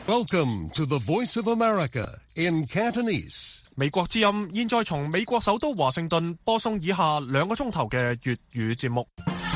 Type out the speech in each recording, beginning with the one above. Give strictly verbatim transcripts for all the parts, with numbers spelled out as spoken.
Welcome to the Voice of America in Cantonese. 美國之音現在從美國首都華盛頓播送以下兩個鐘頭嘅粵語節目。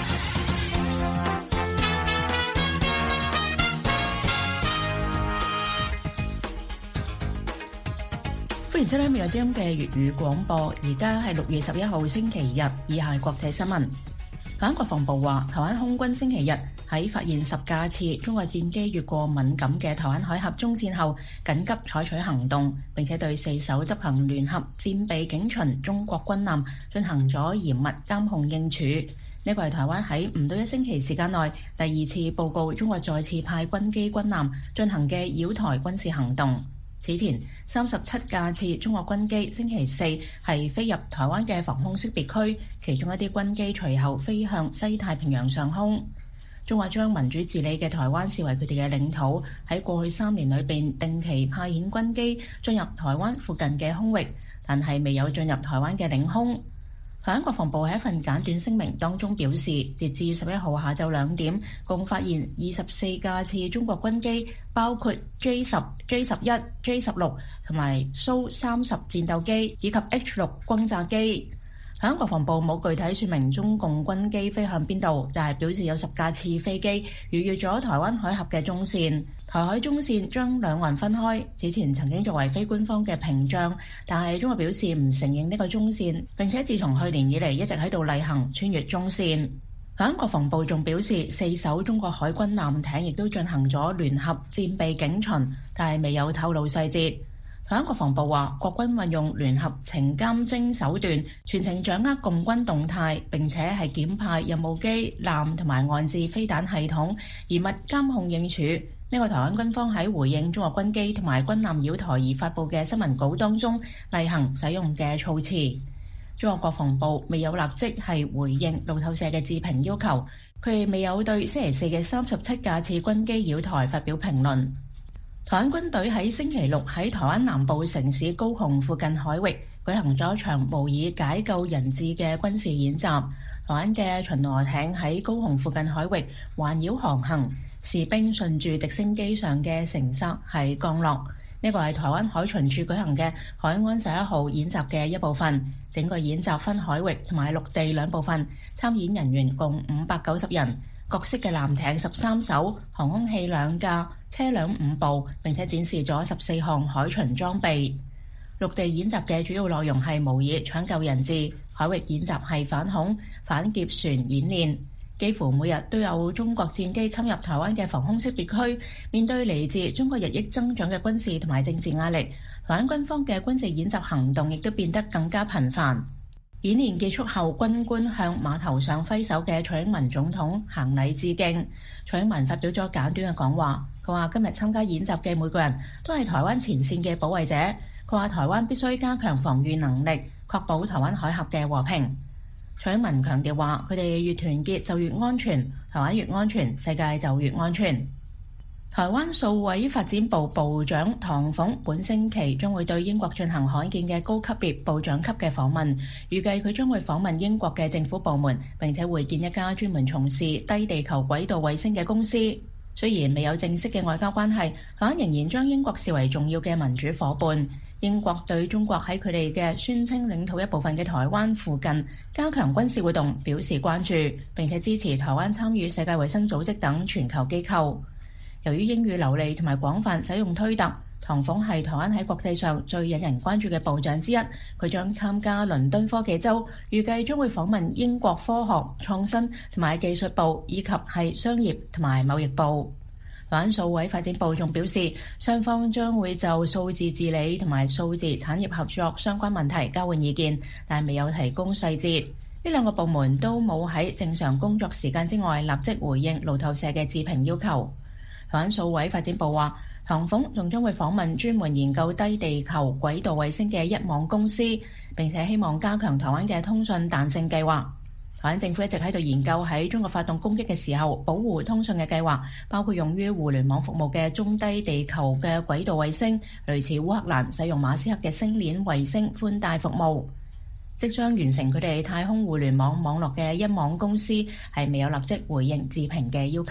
歡迎收聽美國之音嘅粵語廣播，而家係六月十一號星期日，以下係國際新聞。台灣國防部話，台灣空軍星期日喺發現十架次中國戰機越過敏感嘅台灣海峽中線後，緊急採取行動，並且對四艘執行聯合戰備警巡中國軍艦進行咗嚴密監控應處。呢個係台灣喺唔到一星期時間內第二次報告中國再次派軍機軍艦進行嘅擾台軍事行動。此前三十七架次中國軍機星期四係飛入台灣嘅防空識別區，其中一啲軍機隨後飛向西太平洋上空。中國將民主治理嘅台灣視為佢哋嘅領土，喺過去三年裏邊定期派遣軍機進入台灣附近嘅空域，但係未有進入台灣嘅領空。台灣國防部喺一份簡短聲明當中表示，截至十一號下晝兩點，共發現二十四架次中國軍機，包括 J 十、J 十一、J 十六同埋蘇三十戰鬥機以及 H 六轟炸機。台灣國防部冇具體說明中共軍機飛向邊度，但係表示有十架次飛機逾越咗台灣海峽嘅中線。台海中線將兩岸分開，此前曾經作為非官方嘅屏障，但係中國表示唔承認呢個中線，並且自從去年以嚟一直喺度例行穿越中線。台灣國防部仲表示，四艘中國海軍艦艇亦都進行咗聯合戰備警巡，但係未有透露細節。台灣國防部話，國軍運用聯合情監偵手段，全程掌握共軍動態，並且係檢派任務機、艦同埋岸置飛彈系統，嚴密監控應處。呢個台灣軍方喺回應中國軍機同埋軍艦擾台而發布嘅新聞稿當中例行使用嘅措辭。中國國防部未有立即係回應路透社嘅置評要求，佢哋未有對星期四嘅三十七架次軍機擾台發表評論。台灣軍隊喺星期六喺台灣南部城市高雄附近海域舉行咗一場模擬解救人質嘅軍事演習。台灣嘅巡邏艇喺高雄附近海域環繞航行，士兵順住直升機上嘅繩索係降落。呢個係台灣海巡署舉行嘅海安十一號演習嘅一部分。整個演習分海域同埋陸地兩部分，參演人員共五百九十人。各式嘅艦艇十三艘，航空器兩架，車輛五部，並且展示咗十四項海巡裝備。陸地演習嘅主要內容係模擬搶救人質，海域演習係反恐、反劫船演練。幾乎每日都有中國戰機侵入台灣嘅防空識別區。面對嚟自中國日益增長嘅軍事同埋政治壓力，台灣軍方嘅軍事演習行動亦都變得更加頻繁。演練結束後，軍官向碼頭上揮手嘅蔡英文總統行禮致敬。蔡英文發表咗簡短嘅講話，佢話今日參加演習嘅每個人都係台灣前線嘅保衛者。佢話台灣必須加強防禦能力，確保台灣海峽嘅和平。蔡英文強調話，佢哋越團結就越安全，台灣越安全，世界就越安全。台灣數位發展部部長唐鳳本星期將會對英國進行罕見嘅高級別部長級嘅訪問，預計佢將會訪問英國嘅政府部門，並且會見一家專門從事低地球軌道衛星嘅公司。雖然未有正式嘅外交關係，台灣仍然將英國視為重要嘅民主夥伴。英國對中國喺佢哋嘅宣稱領土一部分嘅台灣附近加強軍事活動表示關注，並且支持台灣參與世界衛生組織等全球機構。由於英語流利同埋廣泛使用推特，唐鳳係台灣喺國際上最引人關注嘅部長之一。佢將參加倫敦科技周，預計將會訪問英國科學創新同埋技術部，以及係商業同埋貿易部。台灣數位發展部仲表示，雙方將會就數字治理同埋數字產業合作相關問題交換意見，但未有提供細節。呢兩個部門都冇喺正常工作時間之外立即回應路透社嘅置評要求。台灣數位發展部話，唐鳳仲將會訪問專門研究低地球軌道衛星嘅一網公司，並且希望加強台灣嘅通訊彈性計劃。台灣政府一直喺度研究喺中國發動攻擊嘅時候保護通訊嘅計劃，包括用於互聯網服務嘅中低地球嘅軌道衛星，類似烏克蘭使用馬斯克嘅星鏈衛星寬帶服務。即將完成佢哋太空互聯網網絡嘅一網公司係未有立即回應置評嘅要求。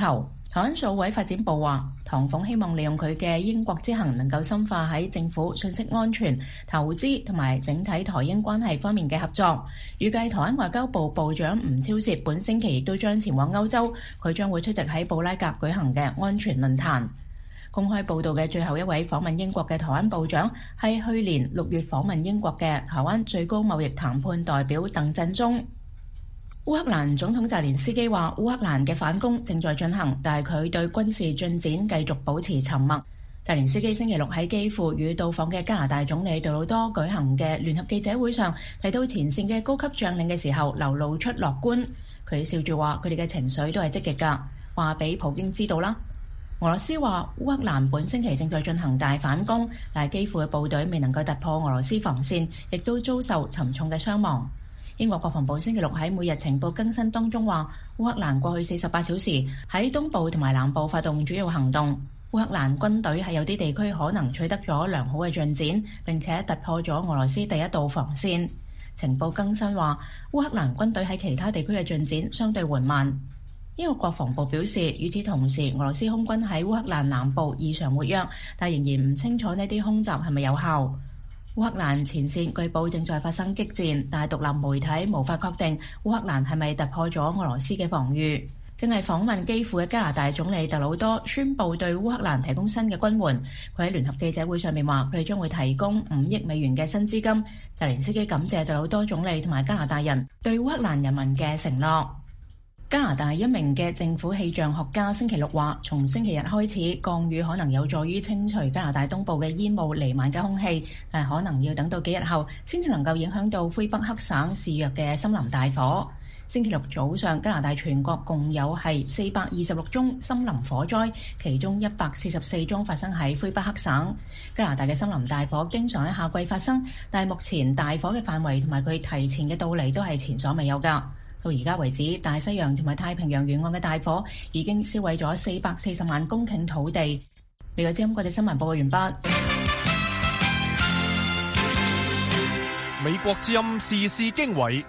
台灣數位發展部話，唐鳳希望利用佢嘅英國之行，能夠深化喺政府、信息安全、投資同埋整體台英關係方面嘅合作。預計台灣外交部部長吳釗燮本星期亦都將前往歐洲，佢將會出席喺布拉格舉行嘅安全論壇。公開報道嘅最後一位訪問英國嘅台灣部長係去年六月訪問英國嘅台灣最高貿易談判代表鄧振中。烏克蘭總統澤連斯基話，烏克蘭嘅反攻正在進行，但係佢對軍事進展繼續保持沉默。澤連斯基星期六喺基輔與到訪嘅加拿大總理杜魯多舉行嘅聯合記者會上，提到前線嘅高級將領嘅時候，流露出樂觀。佢笑住話，佢哋嘅情緒都係積極㗎，話俾普京知道啦。俄羅斯話，烏克蘭本星期正在進行大反攻，但係基輔嘅部隊未能夠突破俄羅斯防線，亦都遭受沉重嘅傷亡。英國國防部星期六喺每日情報更新當中話，烏克蘭過去四十八小時喺東部同埋南部發動主要行動。烏克蘭軍隊喺有啲地區可能取得咗良好嘅進展，並且突破咗俄羅斯第一道防線。情報更新話，烏克蘭軍隊喺其他地區嘅進展相對緩慢。英國國防部表示，與此同時，俄羅斯空軍喺烏克蘭南部異常活躍，但仍然唔清楚呢啲空襲係咪有效。烏克蘭前線據報正在發生激戰，但係獨立媒體無法確定烏克蘭係咪突破咗俄羅斯嘅防禦。正係訪問基輔嘅加拿大總理特魯多宣布對烏克蘭提供新嘅軍援。佢喺聯合記者會上面話，佢哋將會提供五億美元嘅新資金。澤連斯基感謝特魯多總理同埋加拿大人對烏克蘭人民嘅承諾。加拿大一名嘅政府氣象學家星期六話，從星期日開始，降雨可能有助於清除加拿大東部嘅煙霧彌漫嘅空氣，但係可能要等到幾日後先至能夠影響到魁北克省肆虐嘅森林大火。星期六早上，加拿大全國共有係四百二十六宗森林火災，其中一百四十四宗發生喺魁北克省。加拿大嘅森林大火經常喺夏季發生，但係目前大火嘅範圍同埋佢提前嘅到嚟都係前所未有㗎。到而家為止，大西洋同埋太平洋沿岸嘅大火已經燒毀咗四百四十萬公頃土地。呢個係國際新聞報告完畢。 美國之音時事經緯，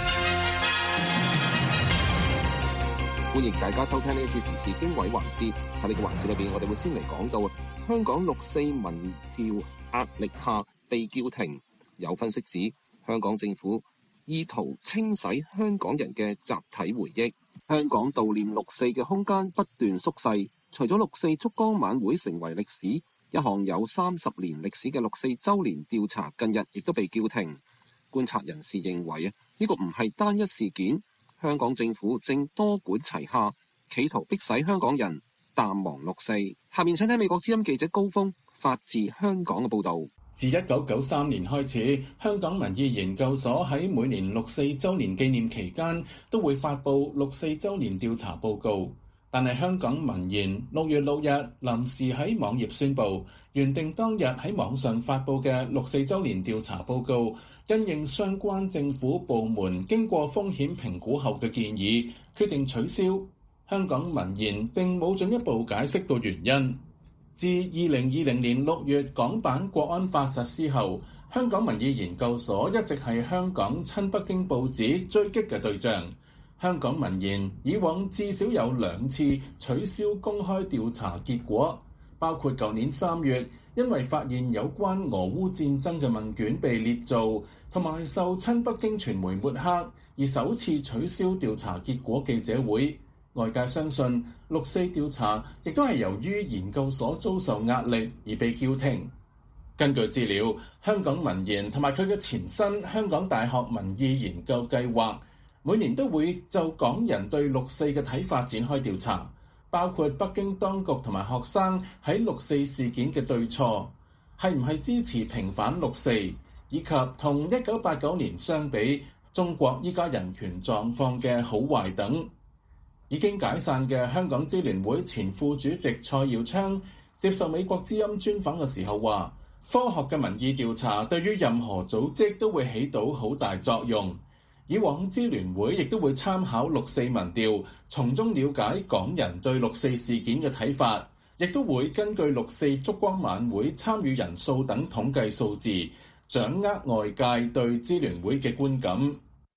歡迎大家收聽呢一次時事經緯環節。喺呢個環節裏邊，我哋會先嚟講到香港六四民調壓力下被叫停。有分析指，香港政府意圖清洗香港人嘅集體回憶，香港悼念六四嘅空間不斷縮細。除咗六四燭光晚會成為歷史，一項有三十年歷史嘅六四週年調查近日亦都被叫停。觀察人士認為啊，呢個唔係單一事件，香港政府正多管齊下，企圖迫使香港人淡忘六四。下面請聽美國之音記者高峰發自香港嘅報導。 自一九九三年開始，香港民意研究所喺每年六四週年紀念期間都會發布六四週年調查報告。但係香港民研六月六日臨時喺網頁宣布，原定當日喺網上發布嘅六四週年調查報告，因應相關政府部門經過風險評估後嘅建議，決定取消。香港民研並冇進一步解釋到原因。自二零二零年六月港版國安法實施後，香港民意研究所一直係香港親北京報紙追擊嘅對象。香港民研以往至少有兩次取消公開調查結果，包括舊年三月因為發現有關俄烏戰爭嘅問卷被捏造，同埋受親北京傳媒抹黑而首次取消調查結果記者會。外界相信六四調查亦都係由於研究所遭受壓力而被叫停。根據資料，香港民研同埋佢嘅前身香港大學民意研究計劃每年都會就港人對六四嘅睇法展開調查，包括北京當局同埋學生喺六四事件嘅對錯，係唔係支持平反六四，以及同一九八九年相比，中國依家人權狀況嘅好壞等。已經解散嘅香港支聯會前副主席蔡耀昌接受美國之音專訪嘅時候話，科學嘅民意調查對於任何組織都會起到好大作用。以往支聯會亦都會參考六四民調，從中了解港人對六四事件嘅睇法，亦都會根據六四燭光晚會參與人數等統計數字，掌握外界對支聯會嘅觀感。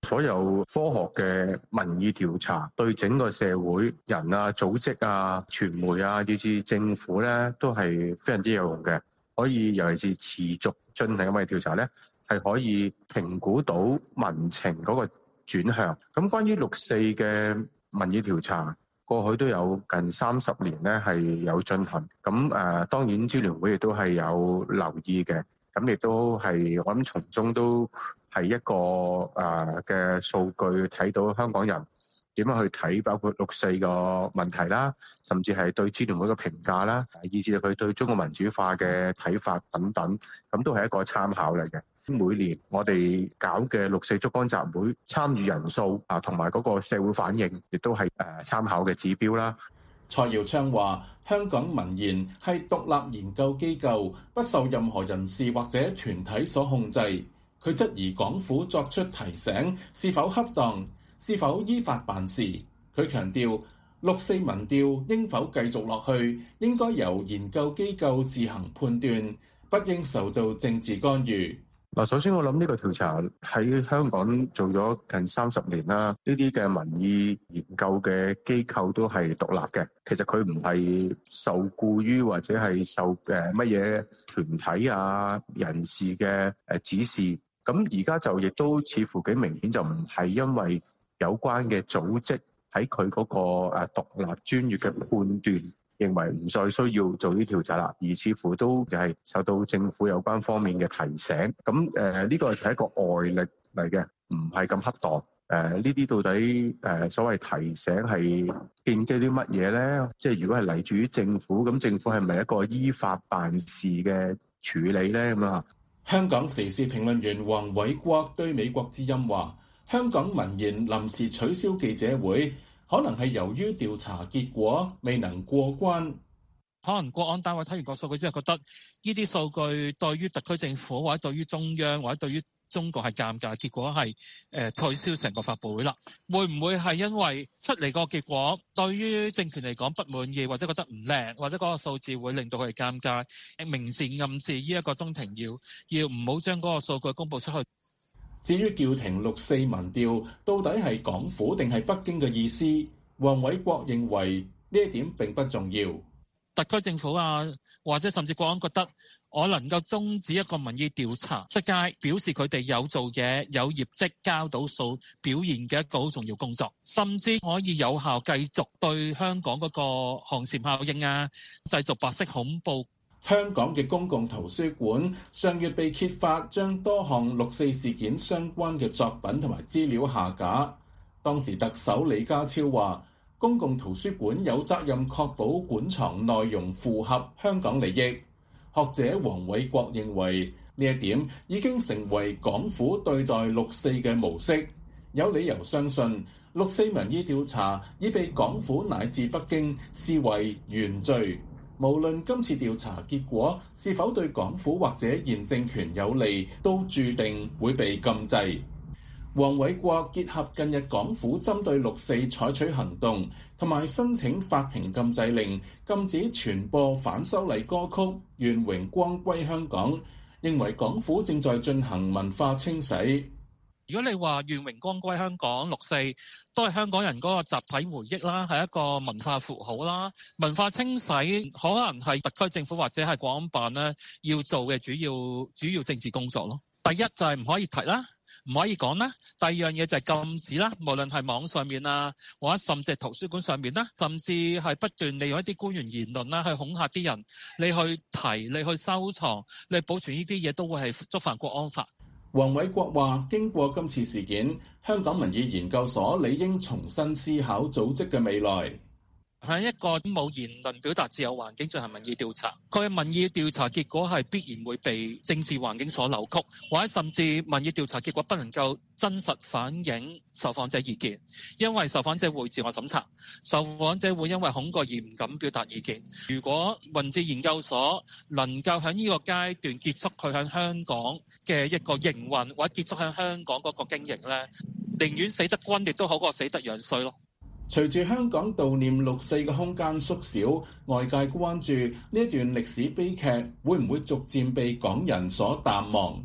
所有科學嘅民意調查對整個社會人啊、組織啊、傳媒啊，以至政府咧，都係非常之有用嘅。可以尤其是持續進行咁嘅調查咧，係可以評估到民情嗰個轉向。咁關於六四嘅民意調查，過去都有近三十年咧係有進行。咁誒、呃，當然支聯會亦都係有留意嘅。咁亦都係我諗從中都係一個誒嘅數據，睇到香港人點樣去睇，包括六四個問題啦，甚至係對支聯會嘅評價啦，以至佢對中國民主化嘅睇法等等，咁都係一個參考嚟嘅。每年我哋搞嘅六四燭光集會參與人數啊，同埋嗰個社會反應，亦都係誒參考嘅指標啦。 蔡耀昌話：香港民研係獨立研究機構，不受任何人士或者團體所控制。佢質疑港府作出提醒是否恰當，是否依法辦事。佢強調六四民調應否繼續落去，應該由研究機構自行判斷，不應受到政治干預。 嗱，首先我諗呢個調查喺香港做咗近三十年啦，呢啲嘅民意研究嘅機構都係獨立嘅。其實佢唔係受僱於或者係受誒乜嘢團體啊人士嘅誒指示。咁而家就亦都似乎幾明顯，就唔係因為有關嘅組織喺佢嗰個誒獨立專業嘅判斷，認為唔再需要做呢調查啦，而似乎都就係受到政府有關方面嘅提醒。咁誒呢個係一個外力嚟嘅，唔係咁恰當。誒呢啲到底誒、呃、所謂提醒係建基啲乜嘢咧？即係如果係嚟自於政府，咁政府係咪一個依法辦事嘅處理咧？咁啊？ 香港時事評論員黃偉國對美國之音話：香港民研臨時取消記者會，可能係由於調查結果未能過關。 可能國安單位睇完個數據之後，覺得呢啲數據對於特區政府或者對於中央或者對於中國係尷尬，結果係誒取消成個發佈會啦。會唔會係因為出嚟個結果對於政權嚟講不滿意，或者覺得唔靚，或者嗰個數字會令到佢哋尷尬，明示暗示呢一個中庭要要唔好將嗰個數據公佈出去。 至於叫停六四民調到底係港府定係北京嘅意思，黃偉國認為呢一點並不重要。 特區政府啊，或者甚至國安覺得我能夠終止一個民意調查出街，表示佢哋有做嘢、有業績、交到數、表現嘅一個好重要工作，甚至可以有效繼續對香港嗰個寒蟬效應啊，製造白色恐怖。 香港嘅公共圖書館上月被揭發將多項六四事件相關嘅作品同埋資料下架。當時特首李家超話，公共圖書館有責任確保館藏內容符合香港利益。學者黃偉國認為呢一點已經成為港府對待六四嘅模式，有理由相信六四民意調查已被港府乃至北京視為原罪。無論今次調查結果是否對港府或者現政權有利，都注定會被禁制。黃偉國結合近日港府針對六四採取行動，同埋申請法庭禁制令，禁止傳播反修例歌曲《願榮光歸香港》，認為港府正在進行文化清洗。 如果你話願榮光歸香港，六四都係香港人嗰個集體回憶啦，係一個文化符號啦。文化清洗可能係特區政府或者係國安辦咧要做嘅主要主要政治工作咯。第一就係唔可以提啦，唔可以講啦。第二樣嘢就係禁止啦，無論係網上面啊，或者甚至係圖書館上面啦，甚至係不斷利用一啲官員言論啦去恐嚇啲人，你去提、你去收藏、你保存呢啲嘢都會係觸犯國安法。 黃偉國話：經過今次事件，香港民意研究所理應重新思考組織嘅未來。 喺一個冇言論表達自由環境進行民意調查，佢嘅民意調查結果係必然會被政治環境所扭曲，或者甚至民意調查結果不能夠真實反映受訪者意見，因為受訪者會自我審查，受訪者會因為恐懼而唔敢表達意見。如果民意研究所能夠喺呢個階段結束佢喺香港嘅一個營運，或者結束喺香港嗰個經營呢，寧願死得均亦都好過死得樣衰咯。 隨住香港悼念六四嘅空間縮小，外界關注呢一段歷史悲劇會唔會逐漸被港人所淡忘。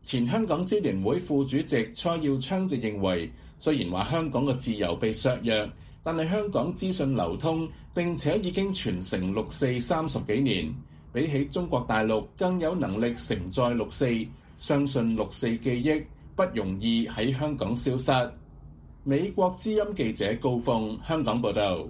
前香港支聯會副主席蔡耀昌就認為，雖然話香港嘅自由被削弱，但係香港資訊流通並且已經傳承六四三十幾年，比起中國大陸更有能力承載六四，相信六四記憶不容易喺香港消失。美國之音記者高鳳香港報道。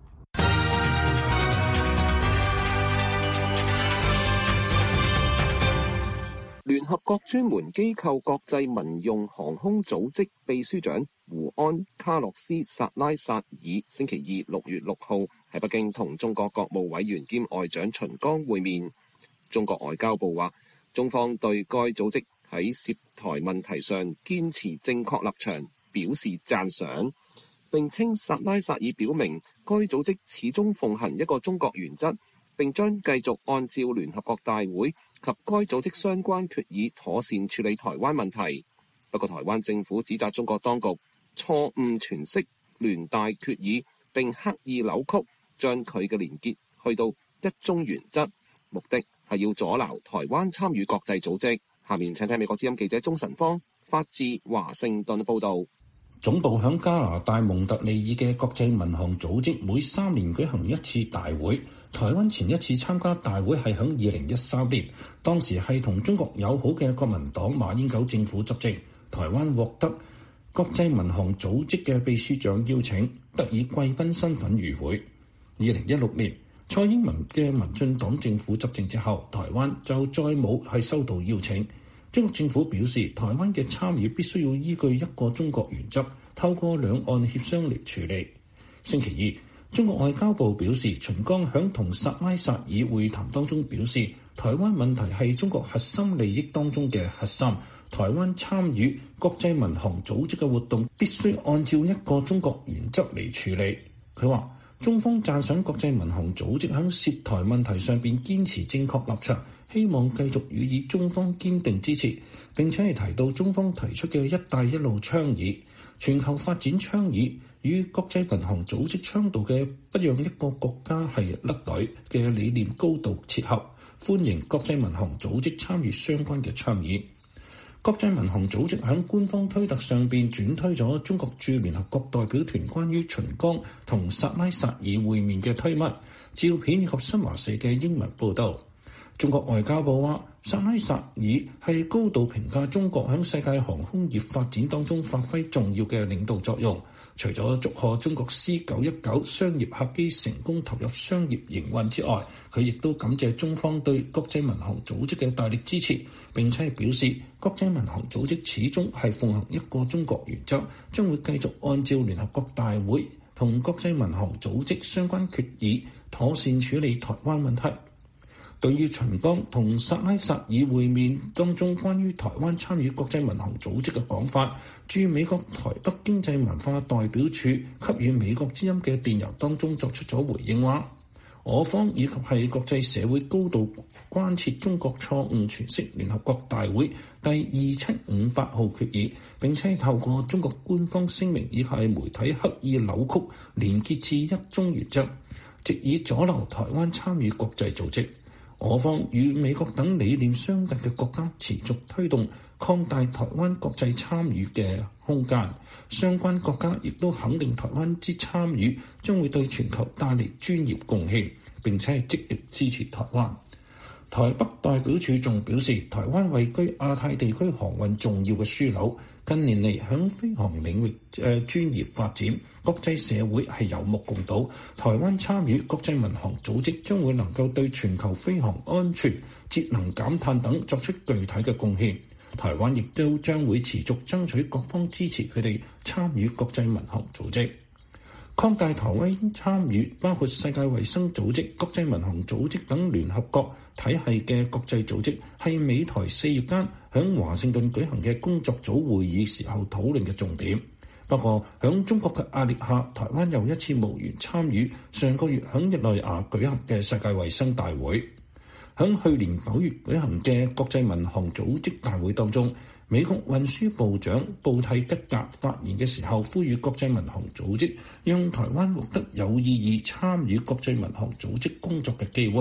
聯合國專門機構國際民用航空組織秘書長胡安卡洛斯薩拉薩爾星期二六月六號喺北京同中國國務委員兼外長秦剛會面。中國外交部話，中方對該組織喺涉台問題上堅持正確立場表示讚賞，並稱薩拉薩爾表明該組織始終奉行一個中國原則，並將繼續按照聯合國大會及該組織相關決議妥善處理台灣問題。不過台灣政府指責中國當局錯誤詮釋聯大決議，並刻意扭曲，將佢嘅連結去到一中原則，目的係要阻撓台灣參與國際組織。下面請聽美國之音記者鍾晨芳發自華盛頓報導。 總部響加拿大蒙特利爾嘅國際民航組織每三年舉行一次大會，台灣前一次參加大會係響二零一三年，當時係同中國友好嘅國民黨馬英九政府執政，台灣獲得國際民航組織嘅秘書長邀請，得以貴賓身份與會。二零一六年蔡英文嘅民進黨政府執政之後，台灣就再冇係收到邀請。中國政府表示，台灣嘅參與必須要依據一個中國原則，透過兩岸協商嚟處理。星期二，中國外交部表示，秦剛響同薩拉薩爾會談當中表示，台灣問題係中國核心利益當中嘅核心，台灣參與國際民航組織嘅活動必須按照一個中國原則嚟處理。佢話，中方讚賞國際民航組織響涉台問題上邊堅持正確立場，希望繼續予以中方堅定支持。並且係提到中方提出嘅一帶一路倡議、全球發展倡議與國際民航組織倡導嘅不讓一個國家係甩隊嘅理念高度切合，歡迎國際民航組織參與相關嘅倡議。國際民航組織喺官方推特上邊轉推咗中國駐聯合國代表團關於秦剛同薩拉薩爾會面嘅推文、照片以及新華社嘅英文報導。中國外交部話，薩拉薩爾係高度評價中國喺世界航空業發展當中發揮重要嘅領導作用。除咗祝賀中國 C 九一九商業客機成功投入商業營運之外，佢亦都感謝中方對國際民航組織嘅大力支持，並且表示國際民航組織始終係奉行一個中國原則，將會繼續按照聯合國大會同國際民航組織相關決議妥善處理台灣問題。對於秦剛同薩拉薩爾會面當中關於台灣參與國際民航組織嘅講法，駐美國台北經濟文化代表處給予美國之音嘅電郵當中作出咗回應話，我方以及係國際社會高度關切中國錯誤詮釋聯合國大會第二七五八號決議，並且透過中國官方聲明以及媒體刻意扭曲連結至一中原則，藉以阻撓台灣參與國際組織。我方與美國等理念相近嘅國家持續推動擴大台灣國際參與嘅空間，相關國家亦都肯定台灣之參與將會對全球帶嚟專業貢獻，並且係積極支持台灣。台北代表處仲表示，台灣位居亞太地區航運重要嘅樞紐，近年嚟響飛航領域誒專業發展，國際社會係有目共睹。台灣參與國際民航組織將會能夠對全球飛航安全、節能減碳等作出具體嘅貢獻。台灣亦都將會持續爭取各方支持佢哋參與國際民航組織。擴大台灣參與包括世界衛生組織、國際民航組織等聯合國體系嘅國際組織，係美台四月間響華盛頓舉行嘅工作組會議時候討論嘅重點。不過響中國嘅壓力下，台灣又一次無緣參與上個月響日內瓦舉行嘅世界衛生大會。響去年九月舉行嘅國際民航組織大會當中，美國運輸部長布蒂吉格發言嘅時候，呼籲國際民航組織讓台灣獲得有意義參與國際民航組織工作嘅機會，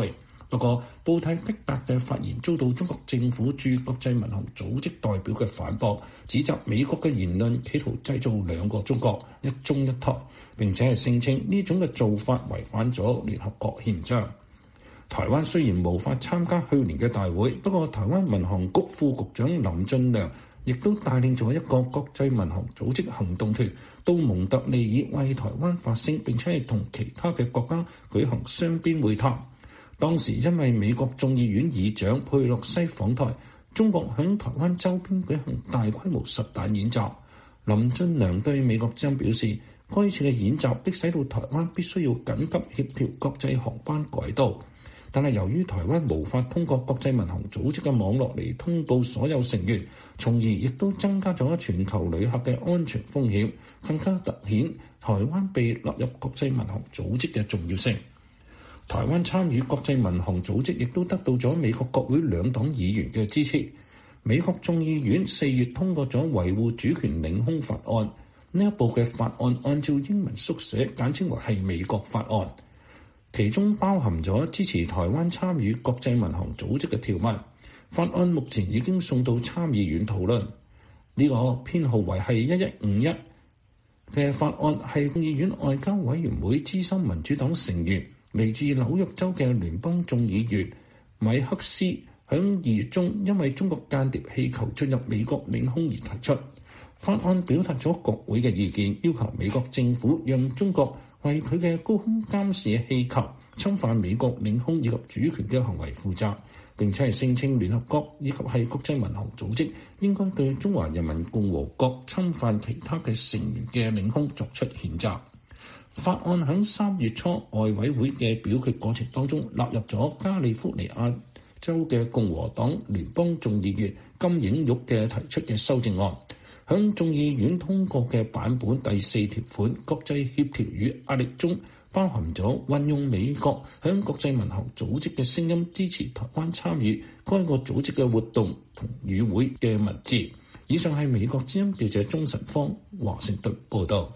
不過，布泰吉達嘅發言遭到中國政府駐國際民航組織代表嘅反駁，指責美國嘅言論企圖製造兩個中國、一中一台，並且係聲稱呢種嘅做法違反咗聯合國憲章。台灣雖然無法參加去年嘅大會，不過台灣民航局副局長林俊良亦都帶領咗一個國際民航組織行動團到蒙特利爾為台灣發聲，並且係同其他嘅國家舉行雙邊會談。當時因為美國眾議院議長佩洛西訪台，中國響台灣周邊舉行大規模實彈演習。林俊良對美國之音表示，該次嘅演習迫使到台灣必須要緊急協調國際航班軌道，但係由於台灣無法通過國際民航組織嘅網絡嚟通報所有成員，從而亦都增加咗全球旅客嘅安全風險，更加凸顯台灣被納入國際民航組織嘅重要性。台灣參與國際民航組織亦都得到咗美國國會兩黨議員嘅支持。美國眾議院四月通過咗維護主權領空法案，呢一部嘅法案按照英文縮寫簡稱為係美國法案，其中包含咗支持台灣參與國際民航組織嘅條文。法案目前已經送到參議院討論。呢個編號為係一一五一嘅法案係眾議院外交委員會資深民主黨成員，嚟自紐約州嘅聯邦眾議員米克斯響二月中因為中國間諜氣球進入美國領空而提出。法案表達咗國會嘅意見，要求美國政府讓中國為佢嘅高空監視氣球侵犯美國領空以及主權嘅行為負責，並且係聲稱聯合國以及係國際民航組織應該對中華人民共和國侵犯其他嘅成員嘅領空作出譴責。法案喺三月初外委會嘅表決過程當中納入咗加利福尼亞州嘅共和黨聯邦眾議員金映玉嘅提出嘅修正案，響眾議院通過嘅版本第四條款國際協調與壓力中包含咗運用美國響國際民航組織嘅聲音支持台灣參與該個組織嘅活動同與會嘅文字。以上係美國之音記者鍾晨芳華盛頓報道。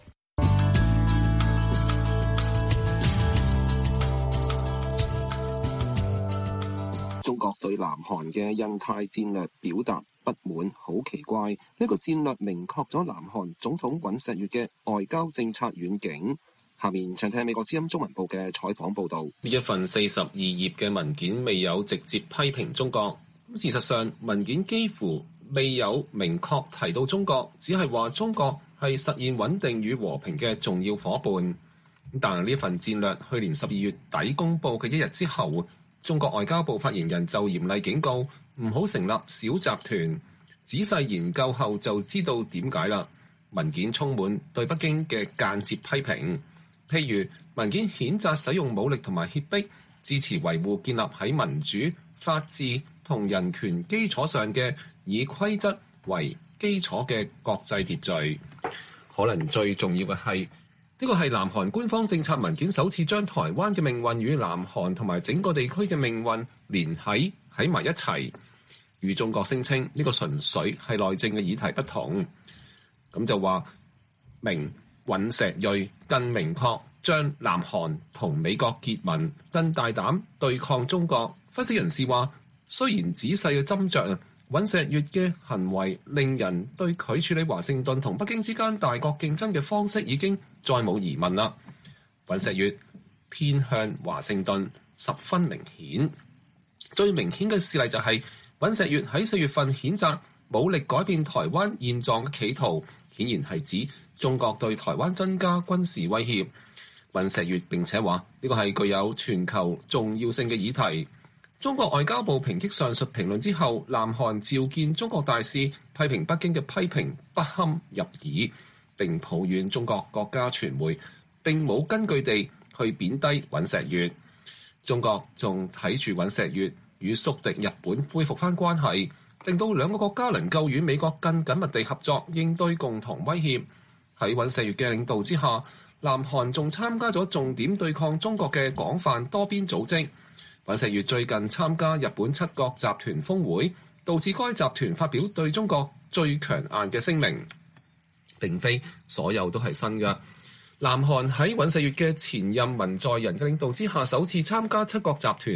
中國對南韓嘅印太戰略表達不滿，好奇怪。呢、這個戰略明確咗南韓總統尹錫悅嘅外交政策遠景。下面請聽美國之音中文部嘅採訪報導。 呢一份四十二頁嘅文件未有直接批評中國，事實上文件幾乎未有明確提到中國，只係話中國係實現穩定與和平嘅重要夥伴。但係呢份戰略去年十二月底公佈嘅一日之後，中國外交部發言人就嚴厲警告唔好成立小集團，仔細研究後就知道點解啦。文件充滿對北京嘅間接批評，譬如文件譴責使用武力同埋脅迫，支持維護建立喺民主、法治同人權基礎上嘅以規則為基礎嘅國際秩序。可能最重要嘅係，呢個係南韓官方政策文件首次將台灣嘅命運與南韓同埋整個地區嘅命運連繫喺埋一齊，與中國聲稱呢個純粹係內政嘅議題不同。咁就話明尹錫悅更明確將南韓同美國結盟，更大膽對抗中國。分析人士話，雖然仔細嘅斟酌尹錫悅嘅行為令人對佢處理華盛頓同北京之間大國競爭嘅方式已經再冇疑問啦。尹錫悅偏向華盛頓十分明顯，最明顯嘅事例就係、是、尹錫悅喺四月份譴責武力改變台灣現狀嘅企圖，顯然係指中國對台灣增加軍事威脅。尹錫悅並且話呢個係具有全球重要性嘅議題。中國外交部抨擊上述評論之後，南韓召見中國大使，批評北京嘅批評不堪入耳，並抱怨中國國家傳媒並冇根據地去貶低尹錫悅。中國仲睇住尹錫悅與宿敵日本恢復翻關係，令到兩個國家能夠與美國更緊密地合作，應對共同威脅。喺尹錫悅嘅領導之下，南韓仲參加咗重點對抗中國嘅廣泛多邊組織。尹錫悅最近參加日本七國集團峰會，導致該集團發表對中國最強硬嘅聲明。並非所有都係新嘅。南韓喺尹錫悅嘅前任文在寅嘅領導之下，首次參加七國集團，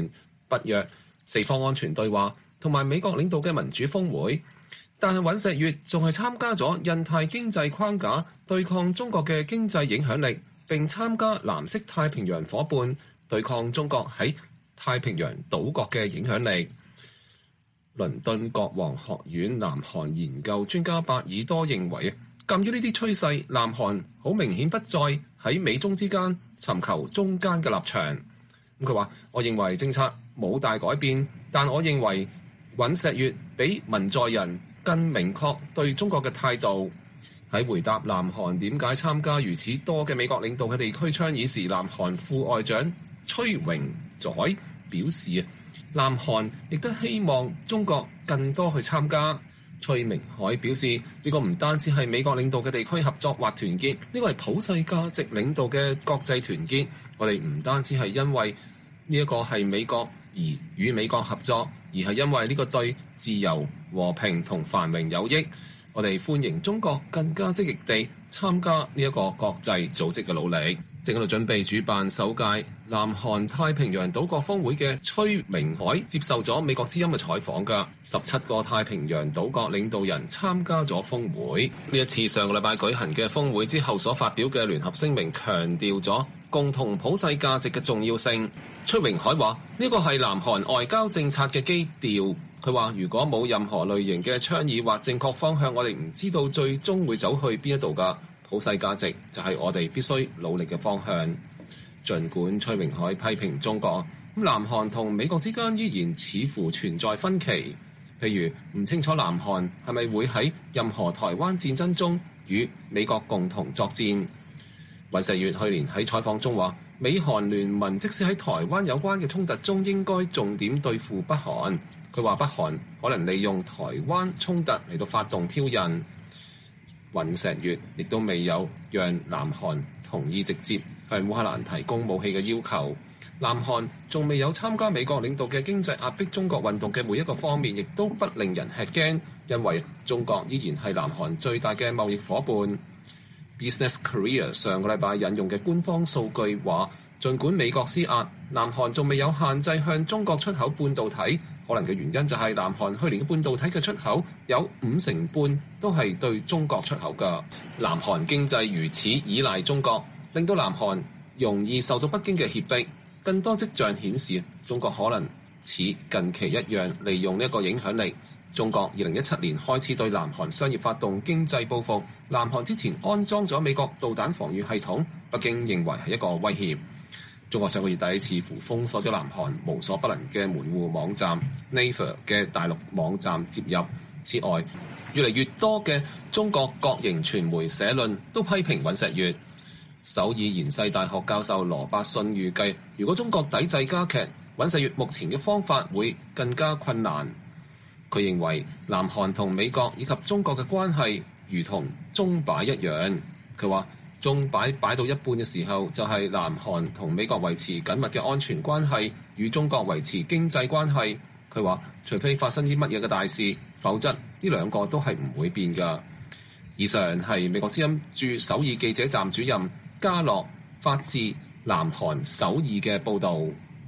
北約、四方安全對話同埋美國領導嘅民主峰會。但係尹錫悅仲係參加咗印太經濟框架對抗中國嘅經濟影響力，並參加藍色太平洋夥伴對抗中國喺太平洋島國嘅影響力。倫敦國王學院南韓研究專家伯爾多認為，鑑於呢啲趨勢，南韓好明顯不再喺美中之間尋求中間嘅立場。咁佢話：我認為政策冇大改變，但我認為尹錫悅比文在寅更明確對中國嘅態度。喺回答南韓點解參加如此多嘅美國領導嘅地區倡議時，南韓副外長崔榮宰表示，南韓亦都希望中國更多去參加。崔明海表示，呢、這個唔單止係美國領導嘅地區合作或團結，呢、這個係普世價值領導嘅國際團結。我哋唔單止係因為呢一個係美國而與美國合作，而係因為呢個對自由、和平同繁榮有益。我哋歡迎中國更加積極地參加呢一個國際組織嘅努力。正喺度準備主辦首屆南韓太平洋島國峰會嘅崔明海接受咗美國之音嘅採訪㗎。十七個太平洋島國領導人參加咗峰會。呢一次上個禮拜舉行嘅峰會之後所發表嘅聯合聲明，強調咗共同普世價值嘅重要性。崔明海話：呢個係南韓外交政策嘅基調。佢話：如果冇任何類型嘅倡議或正確方向，我哋唔知道最終會走去邊一度㗎。普世價值就係我哋必須努力嘅方向。儘管崔明海批評中國，咁南韓同美國之間依然似乎存在分歧。譬如唔清楚南韓係咪會喺任何台灣戰爭中與美國共同作戰。尹錫悅去年喺採訪中話，美韓聯盟即使喺台灣有關嘅衝突中，應該重點對付北韓。佢話北韓可能利用台灣衝突嚟到發動挑釁。尹錫悅亦都未有讓南韓同意直接向烏克蘭提供武器嘅要求。南韓仲未有參加美國領導嘅經濟壓迫中國運動嘅每一個方面，亦都不令人吃驚，因為中國依然係南韓最大嘅貿易夥伴。Business Korea 上個禮拜引用嘅官方數據話，儘管美國施壓，南韓仲未有限制向中國出口半導體。可能嘅原因就係南韓去年嘅半導體嘅出口有五成半都係對中國出口㗎。南韓經濟如此依賴中國，令到南韓容易受到北京嘅脅迫。更多跡象顯示，中國可能似近期一樣利用呢一個影響力。中國二零一七年開始對南韓商業發動經濟報復，南韓之前安裝咗美國導彈防禦系統，北京認為係一個威脅。中國上個月底似乎封鎖咗南韓無所不能嘅門戶網站 Naver 嘅大陸網站接入。此外，越嚟越多嘅中國國營傳媒社論都批評尹錫悅。首爾延世大學教授羅伯遜預計，如果中國抵制加劇，尹錫悅目前嘅方法會更加困難。佢認為南韓同美國以及中國嘅關係如同鐘擺一樣。佢話鐘擺擺到一半嘅時候，就係南韓同美國維持緊密嘅安全關係，與中國維持經濟關係。佢話除非發生啲乜嘢嘅大事，否則呢兩個都係唔會變㗎。以上係美國之音駐首爾記者站主任嘉樂發自南韓首爾嘅報導。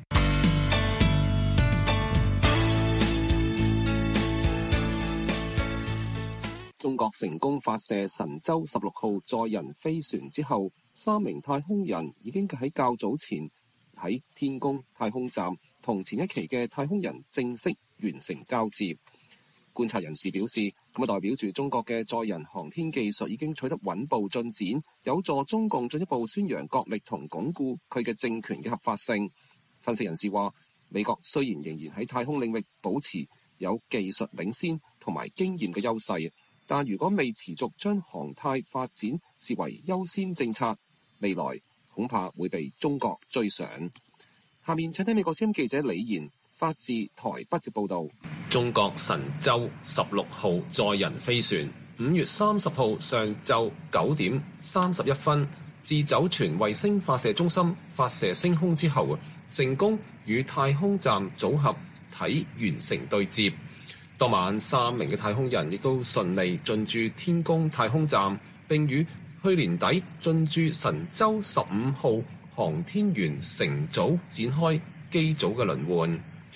中國成功發射神舟十六號載人飛船之後，三名太空人已經喺較早前喺天宮太空站同前一期嘅太空人正式完成交接。觀察人士表示，咁啊代表住中國嘅載人航天技術已經取得穩步進展，有助中共進一步宣揚國力同鞏固佢嘅政權嘅合法性。分析人士話，美國雖然仍然喺太空領域保持有技術領先同埋經驗嘅優勢，但如果未持續將航太發展視為優先政策，未來恐怕會被中國追上。下面請聽美國之音記者李賢發自台北嘅報導。 中國神舟十六號載人飛船五月三十號上晝九點三十一分自酒泉衛星發射中心發射升空之後，成功與太空站組合體完成對接。當晚三名嘅太空人亦都順利進駐天宮太空站，並與去年底進駐神舟十五號航天員乘組展開機組嘅輪換。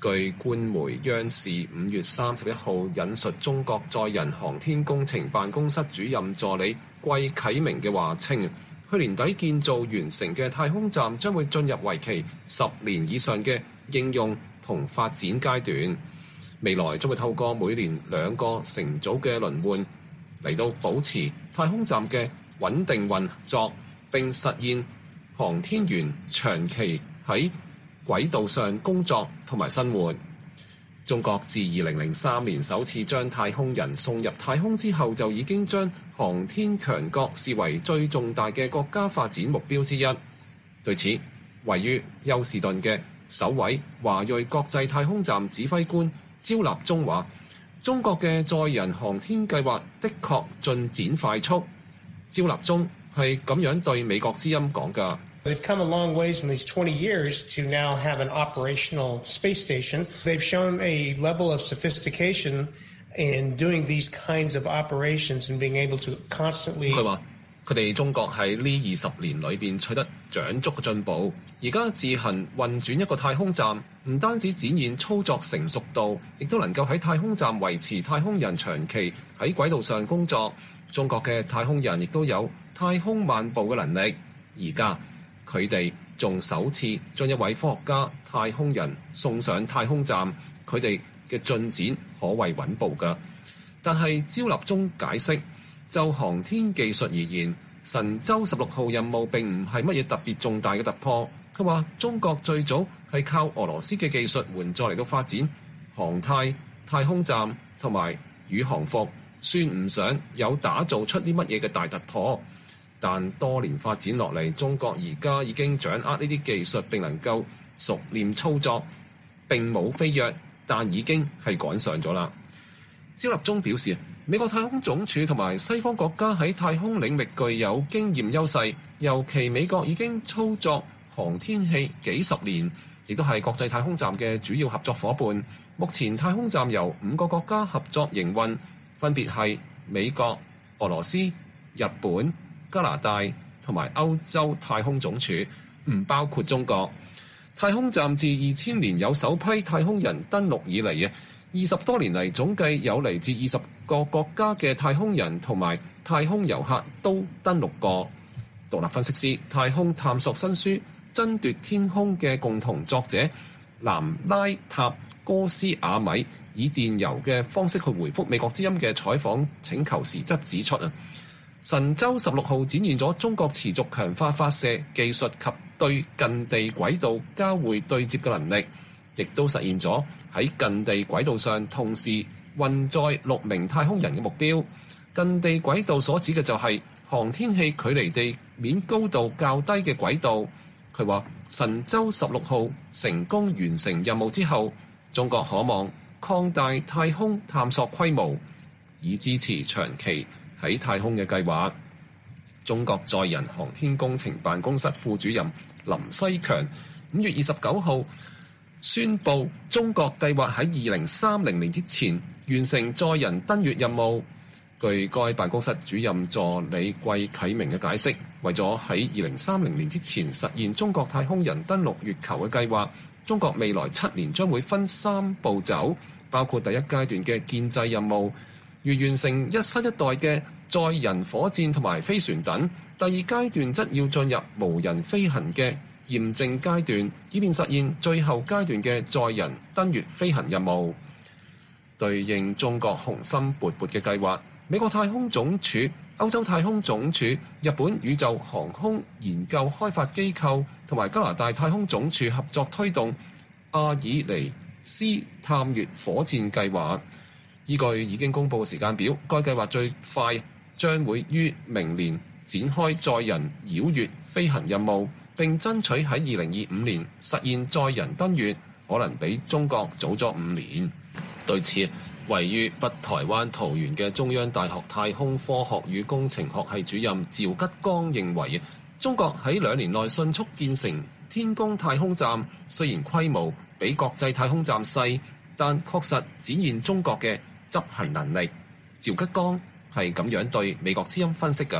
據官媒央視五月三十一號引述中國載人航天工程辦公室主任助理季啟明嘅話稱，去年底建造完成嘅太空站將會進入為期十年以上嘅應用同發展階段，未來將會透過每年兩個乘組嘅輪換嚟到保持太空站嘅穩定運作，並實現航天員長期喺軌道上工作同埋生活。中國自二零零三年首次將太空人送入太空之後，就已經將航天強國視為最重大嘅國家發展目標之一。對此，位於休士頓嘅首位華裔國際太空站指揮官焦立中話，中國嘅載人航天計劃的確進展快速。焦立中係咁樣對美國之音講㗎。 They've come a long ways in these twenty years to now have an operational space station. They've shown a level of sophistication in doing these kinds of operations and being able to constantly. 佢話：佢哋中國喺呢二十年裏邊取得長足嘅進步，而家自行運轉一個太空站，唔單止展現操作成熟度，亦都能夠喺太空站維持太空人長期喺軌道上工作。中國嘅太空人亦都有太空漫步嘅能力，而家佢哋仲首次將一位科學家太空人送上太空站，佢哋嘅進展可謂穩步㗎。但係焦立中解釋，就航天技術而言，神舟十六號任務並唔係乜嘢特別重大嘅突破。佢話中國最早係靠俄羅斯嘅技術援助嚟到發展航太、太空站同埋宇航服，算唔上有打造出啲乜嘢嘅大突破。但多年發展落嚟，中國而家已經掌握呢啲技術並能夠熟練操作，並冇飛躍，但已經係趕上咗啦。焦立中表示，美國太空總署同埋西方國家喺太空領域具有經驗優勢，尤其美國已經操作航天器幾十年，亦都係國際太空站嘅主要合作伙伴。目前太空站由五個國家合作營運，分別係美國、俄羅斯、日本、加拿大同埋歐洲太空總署，唔包括中國。太空站自二千年有首批太空人登陸以嚟啊，二十多年嚟總計有嚟自二十個國家嘅太空人同埋太空遊客都登陸過。獨立分析師、太空探索新書《爭奪天空》嘅共同作者南拉塔哥斯亞米以電郵嘅方式去回覆美國之音嘅採訪請求時，則指出啊，神舟十六號展現咗中國持續強化發射技術及對近地軌道交會對接嘅能力，亦都實現咗喺近地軌道上同時運載六名太空人嘅目標。近地軌道所指嘅就係航天器距離地面高度較低嘅軌道。佢話神舟十六號成功完成任務之後，中國可望擴大太空探索規模，以支持長期喺太空嘅計劃。中國載人航天工程辦公室副主任林西強五月二十九號宣布，中國計劃喺二零三零年之前完成載人登月任務。據該辦公室主任助理季啟明嘅解釋，為咗喺二零三零年之前實現中國太空人登陸月球嘅計劃，中國未來七年將會分三步走，包括第一階段嘅建制任務，如完成一新一代嘅載人火箭同埋飛船等；第二階段則要進入無人飛行嘅驗證階段，以便實現最後階段嘅載人登月飛行任務。對應中國雄心勃勃嘅計劃，美國太空總署、歐洲太空總署、日本宇宙航空研究開發機構同埋加拿大太空總署合作推動阿爾尼斯探月火箭計劃。依據已經公布時間表，該計劃最快將會於明年展開載人繞月飛行任務，並爭取喺二零二五年實現載人登月，可能比中國早咗五年。對此，位於北台灣桃園嘅中央大學太空科學與工程學系主任趙吉剛認為，中國喺兩年內迅速建成天宮太空站，雖然規模比國際太空站細，但確實展現中國嘅執行能力。趙吉剛係咁樣對美國之音分析㗎。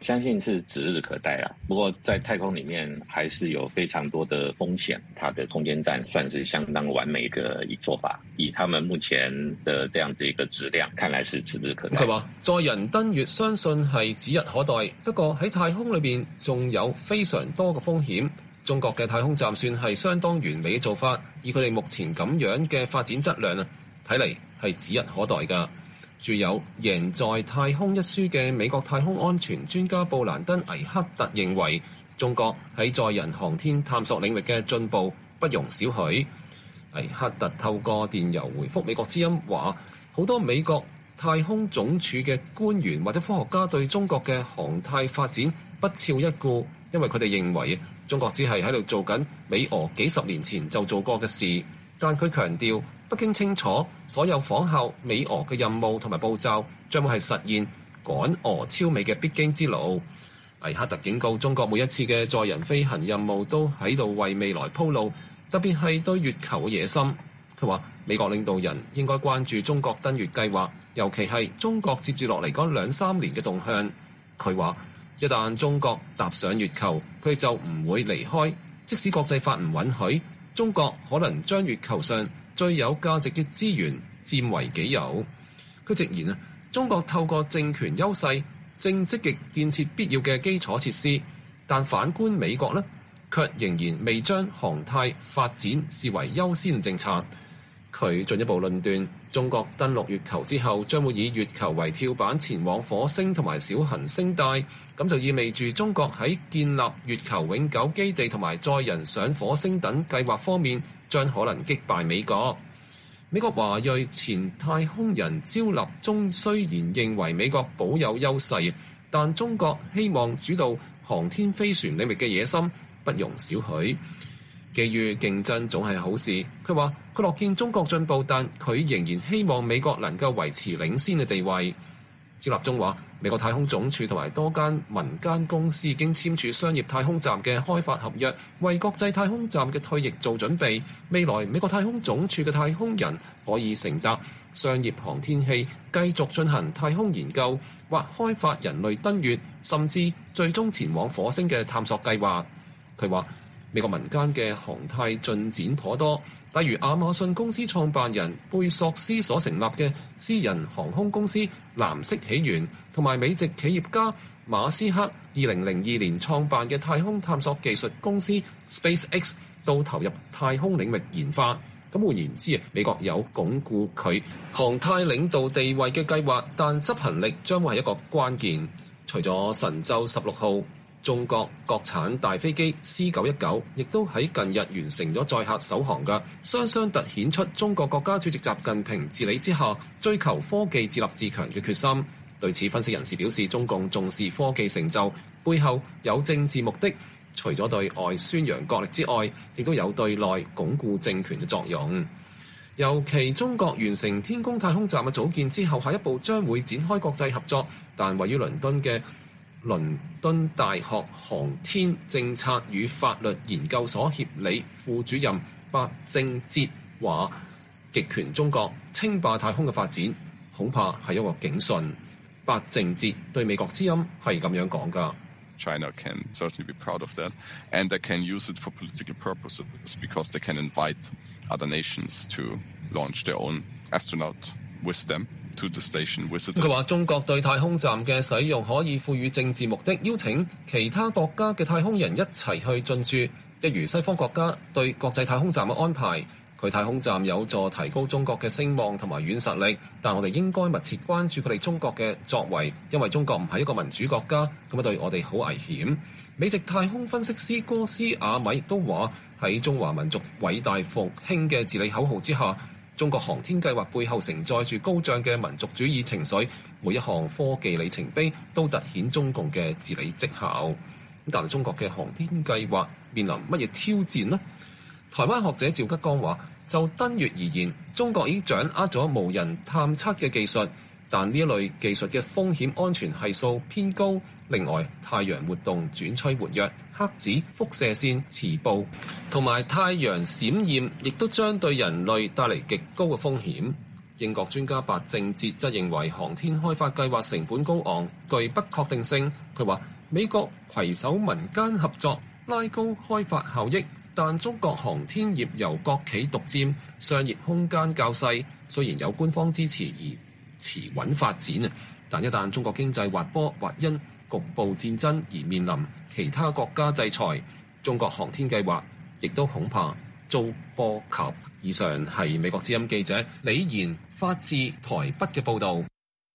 相信是指日可待啦。不過在太空裡面還是有非常多的風險，它的空間站算是相當完美嘅一做法。以他們目前的這樣子一個質量，看來是指日可待。 佢話載人登月相信係指日可待，不過喺太空裏邊仲有非常多嘅風險。中國嘅太空站算係相當完美嘅做法，以佢哋目前咁樣嘅發展質量啊，睇嚟係指日可待㗎。著有《贏在太空》一書嘅美國太空安全專家布蘭登·艾克特認為，中國喺載人航天探索領域嘅進步不容小覷。艾克特透過電郵回覆美國之音話，好多美國太空總署嘅官員或者科學家對中國嘅航太發展不屑一顧，因為佢哋認為中國只係喺度做緊美俄幾十年前就做過嘅事。但佢強調，北京清楚所有仿效美俄嘅任務同埋步驟將會係實現趕俄超美嘅必經之路。艾克特警告，中國每一次嘅載人飛行任務都喺度為未來鋪路，特別係對月球嘅野心。佢話美國領導人應該關注中國登月計劃，尤其係中國接住落嚟嗰兩三年嘅動向。佢話一旦中國踏上月球，佢就唔會離開，即使國際法唔允許，中國可能將月球上最有價值嘅資源佔為己有。佢直言啊，中國透過政權優勢正積極建設必要嘅基礎設施，但反觀美國呢，卻仍然未將航太發展視為優先政策。佢進一步論斷，中國登陸月球之後將會以月球為跳板前往火星同埋小行星帶，咁就意味住中國喺建立月球永久基地同埋載人上火星等計劃方面將可能擊敗美國。美國華裔前太空人焦立中雖然認為美國保有優勢，但中國希望主導航天飛船領域嘅野心不容小覷。基於競爭總係好事，佢話佢樂見中國進步，但佢仍然希望美國能夠維持領先嘅地位。趙立忠話，美國太空總署同埋多間民間公司已經簽署商業太空站嘅開發合約，為國際太空站嘅退役做準備。未來美國太空總署嘅太空人可以乘搭商業航天器繼續進行太空研究，或開發人類登月，甚至最終前往火星嘅探索計劃。佢話美國民間嘅航太進展頗多，例如亞馬遜公司創辦人貝索斯所成立嘅私人航空公司藍色起源，同埋美籍企業家馬斯克二零零二年創辦嘅太空探索技術公司 SpaceX 都投入太空領域研發。咁換言之啊，美國有鞏固佢航太領導地位嘅計劃，但執行力將會係一個關鍵。除咗神舟十六號，中國國產大飛機 C 九一九亦都喺近日完成咗載客首航嘅，雙雙突顯出中國國家主席習近平治理之下追求科技自立自強嘅決心。對此，分析人士表示，中共重視科技成就背後有政治目的，除咗對外宣揚國力之外，亦都有對內鞏固政權嘅作用。尤其中國完成天宮太空站嘅組建之後，下一步將會展開國際合作，但位於倫敦嘅倫敦大學航天政策與法律研究所協理副主任白正哲話，極權中國稱霸太空嘅發展恐怕係一個警訊。白正哲對美國之音係咁樣講㗎。 China can certainly be proud of that, and they can use it for political purposes because they can invite other nations to launch their own astronaut with them to the station with it. 佢話中國對太空站嘅使用可以賦予政治目的，邀請其他國家嘅太空人一齊去進駐，一如西方國家對國際太空站嘅安排。佢太空站有助提高中國嘅聲望同埋軟實力，但我哋應該密切關注佢哋中國嘅作為，因為中國唔係一個民主國家，咁樣對我哋好危險。美籍太空分析師哥斯亞米亦都話，喺中華民族偉大復興嘅治理口號之下，中國航天計劃背後承載住高漲嘅民族主義情緒，每一項科技里程碑都突顯中共嘅治理績效。但係中國嘅航天計劃面臨乜嘢挑戰呢？台灣學者趙吉剛話，就登月而言，中國已經掌握咗無人探測嘅技術，但呢一類技術嘅風險安全係數偏高。另外，太陽活動轉趨活躍，黑子、輻射線、磁暴同埋太陽閃焰，亦都將對人類帶嚟極高嘅風險。英國專家白正哲則認為，航天開發計劃成本高昂，具不確定性。佢話美國攜手民間合作，拉高開發效益，但中國航天業由國企獨佔，商業空間較細。雖然有官方支持而持穩發展，但一旦中國經濟滑坡或因局部戰爭而面臨其他國家制裁，中國航天計劃亦都恐怕遭波及。以上係美國之音記者李賢發自台北嘅報導。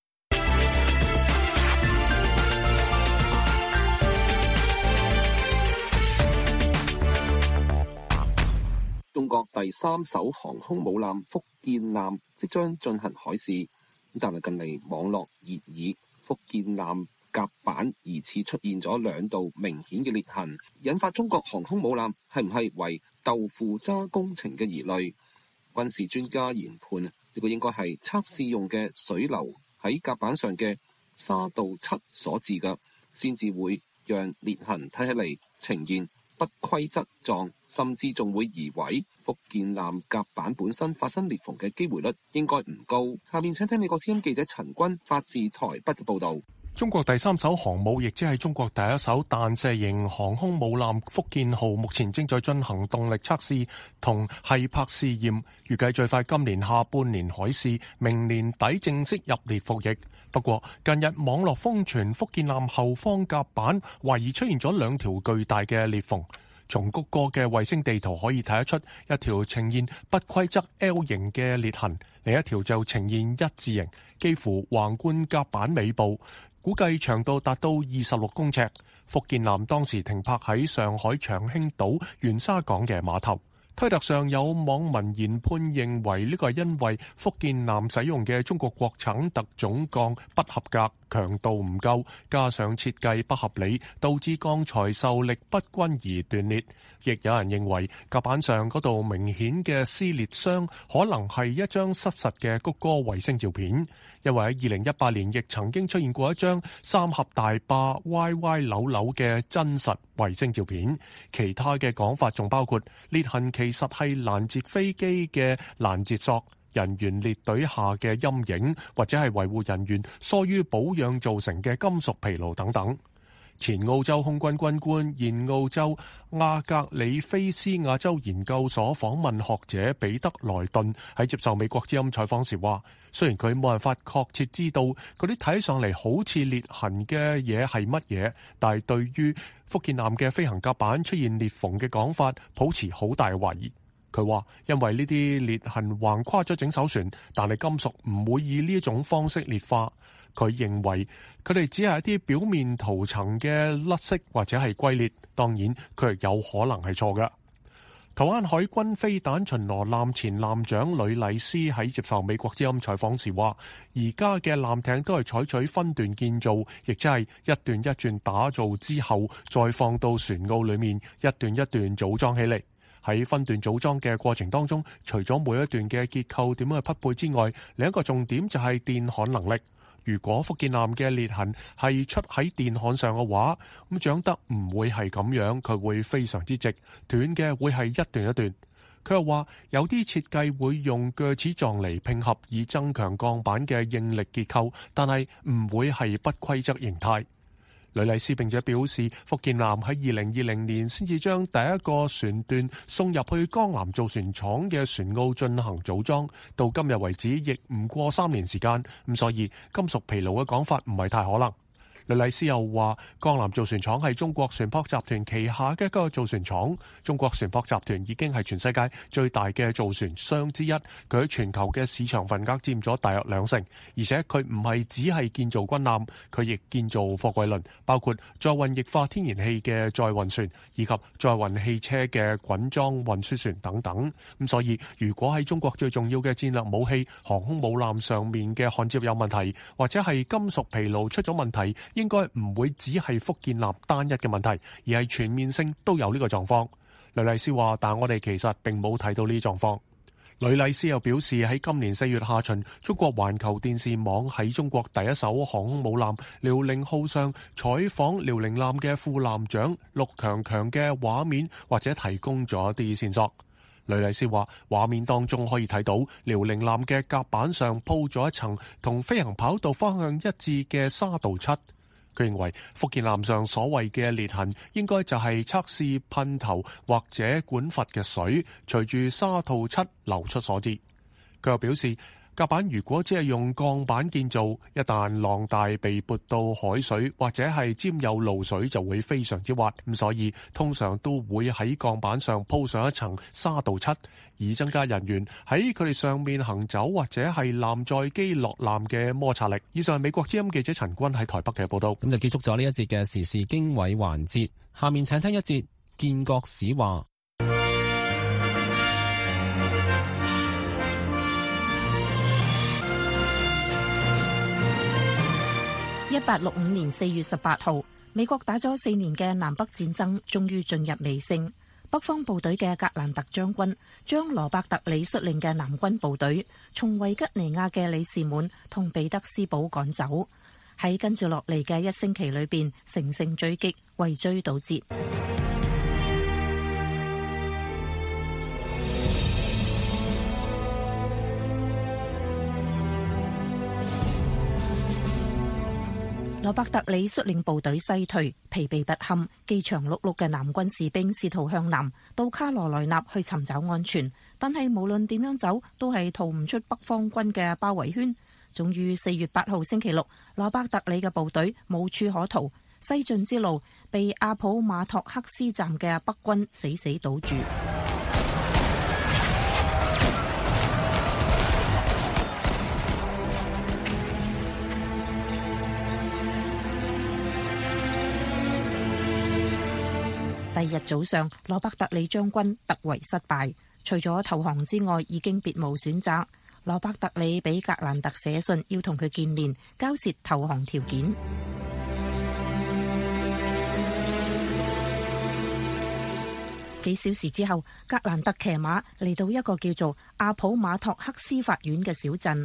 中國第三艘航空母艦福建艦即將進行海試，但係近嚟網絡熱議，福建艦甲板疑似出現咗兩道明顯嘅裂痕，引發中國航空母艦係唔係為豆腐渣工程嘅疑慮。軍事專家研判，呢個應該係測試用嘅水流喺甲板上嘅沙道漆所致嘅，先至會讓裂痕睇起嚟呈現不規則狀，甚至仲會移位。福建艦甲板本身發生裂縫嘅機會率應該唔高。下面請聽美國之音記者陳軍發自台北嘅報導。 中國第三艘航母，亦即係中國第一艘彈射型航空母艦福建號，目前正在進行動力測試同繫泊試驗，預計最快今年下半年海試，明年底正式入列服役。不過近日網絡瘋傳福建艦後方甲板懷疑出現咗兩條巨大嘅裂縫，從谷歌嘅衛星地圖可以睇得出，一條呈現不規則 L 型嘅裂痕，另一條就呈現一字形，幾乎橫貫甲板尾部，估計長度達到二十六公尺。福建艦當時停泊喺上海長興島元沙港嘅碼頭。推特上有網民研判認為呢個係因為福建艦使用嘅中國國產特種鋼不合格，強度唔夠，加上設計不合理，導致鋼材受力不均而斷裂。亦有人認為甲板上嗰度明顯嘅撕裂傷可能係一張失實嘅谷歌衛星照片，因為喺二零一八年亦曾經出現過一張三峽大壩歪歪扭扭嘅真實衛星照片。其他嘅講法仲包括裂痕其實係攔截飛機嘅攔截索、人員列隊下嘅陰影，或者係維護人員疏於保養造成嘅金屬疲勞等等。前澳洲空軍軍官、現澳洲亞格里菲斯亞洲研究所訪問學者彼得萊頓喺接受美國之音採訪時話，雖然佢冇辦法確切知道嗰啲睇上嚟好似裂痕嘅嘢係乜嘢，但係對於福建艦嘅飛行甲板出現裂縫嘅講法，抱持好大懷疑。佢話因為呢啲裂痕橫跨咗整艘船，但係金屬唔會以呢一種方式裂化。佢認為佢哋只係一啲表面塗層嘅甩色或者係龜裂，當然佢亦有可能係錯嘅。台灣海軍飛彈巡邏艦前艦長呂禮詩喺接受美國之音採訪時話，而家嘅艦艇都係採取分段建造，亦即係一段一段打造之後再放到船塢裏面一段一段組裝起嚟。喺分段組裝嘅過程當中，除咗每一段嘅結構點樣去匹配之外，另一個重點就係電焊能力。如果福建艦嘅裂痕係出喺電焊上嘅話，咁長得唔會係咁樣，佢會非常之直，斷嘅會係一段一段。佢又話有啲設計會用鋸齒狀嚟拼合，以增強鋼板嘅應力結構，但係唔會係不規則形態。呂禮詩並且表示，福建艦喺二零二零年先至將第一個船段送入去江南造船廠嘅船塢進行組裝，到今日為止亦唔過三年時間，咁所以金屬疲勞嘅講法唔係太可能。呂禮詩又話，江南造船廠係中國船舶集團旗下嘅一個造船廠。中國船舶集團已經係全世界最大嘅造船商之一，佢喺全球嘅市場份額佔咗大約兩成。而且佢唔係只係建造軍艦，佢亦建造貨櫃輪，包括載運液化天然氣嘅載運船，以及載運汽車嘅滾裝運輸船等等。咁所以，如果喺中國最重要嘅戰略武器航空母艦上面嘅焊接有問題，或者係金屬疲勞出咗問題，應該唔會只係福建艦單一嘅問題，而係全面性都有呢個狀況。呂禮詩話，但我哋其實並冇睇到呢啲狀況。呂禮詩又表示，喺今年四月下旬，中國環球電視網喺中國第一艘航空母艦遼寧號上採訪遼寧艦嘅副艦長陸強強嘅畫面，或者提供咗啲線索。呂禮詩話，畫面當中可以睇到遼寧艦嘅甲板上鋪咗一層同飛行跑道方向一致嘅沙道漆。 佢認為福建艦上所謂嘅裂痕應該就係測試噴頭或者管閥嘅水隨住沙套七流出所致。佢又表示，甲板如果只係用鋼板建造，一旦浪大被撥到海水或者係沾有露水，就會非常之滑。咁所以通常都會喺鋼板上鋪上一層沙道漆，以增加人員喺佢哋上面行走或者係艦載機落艦嘅摩擦力。以上係美國之音記者陳君喺台北嘅報道。 咁就結束咗呢一節嘅時事經緯環節。下面請聽一節建國史話。 一八六五年四月十八號，美國打咗四年嘅南北戰爭終於進入尾聲。北方部隊嘅格蘭特將軍將羅伯特里率領嘅南軍部隊從維吉尼亞嘅里士滿同彼得斯堡趕走，喺跟住落嚟嘅一星期裏邊乘勝追擊，圍追堵截。羅伯特里率領部隊西退，疲憊不堪，飢腸轆轆嘅南軍士兵試圖向南到卡羅來納去尋找安全，但係無論點樣走，都係逃唔出北方軍嘅包圍圈。終於四月八號星期六，羅伯特里嘅部隊無處可逃，西進之路被阿普馬托克斯站嘅北軍死死堵住。第二日早上，羅伯特里將軍突圍失敗，除咗投降之外，已經別無選擇。羅伯特里俾格蘭特寫信，要同佢見面，交涉投降條件。幾小時之後，格蘭特騎馬嚟到一個叫做阿普馬托克斯法院嘅小鎮。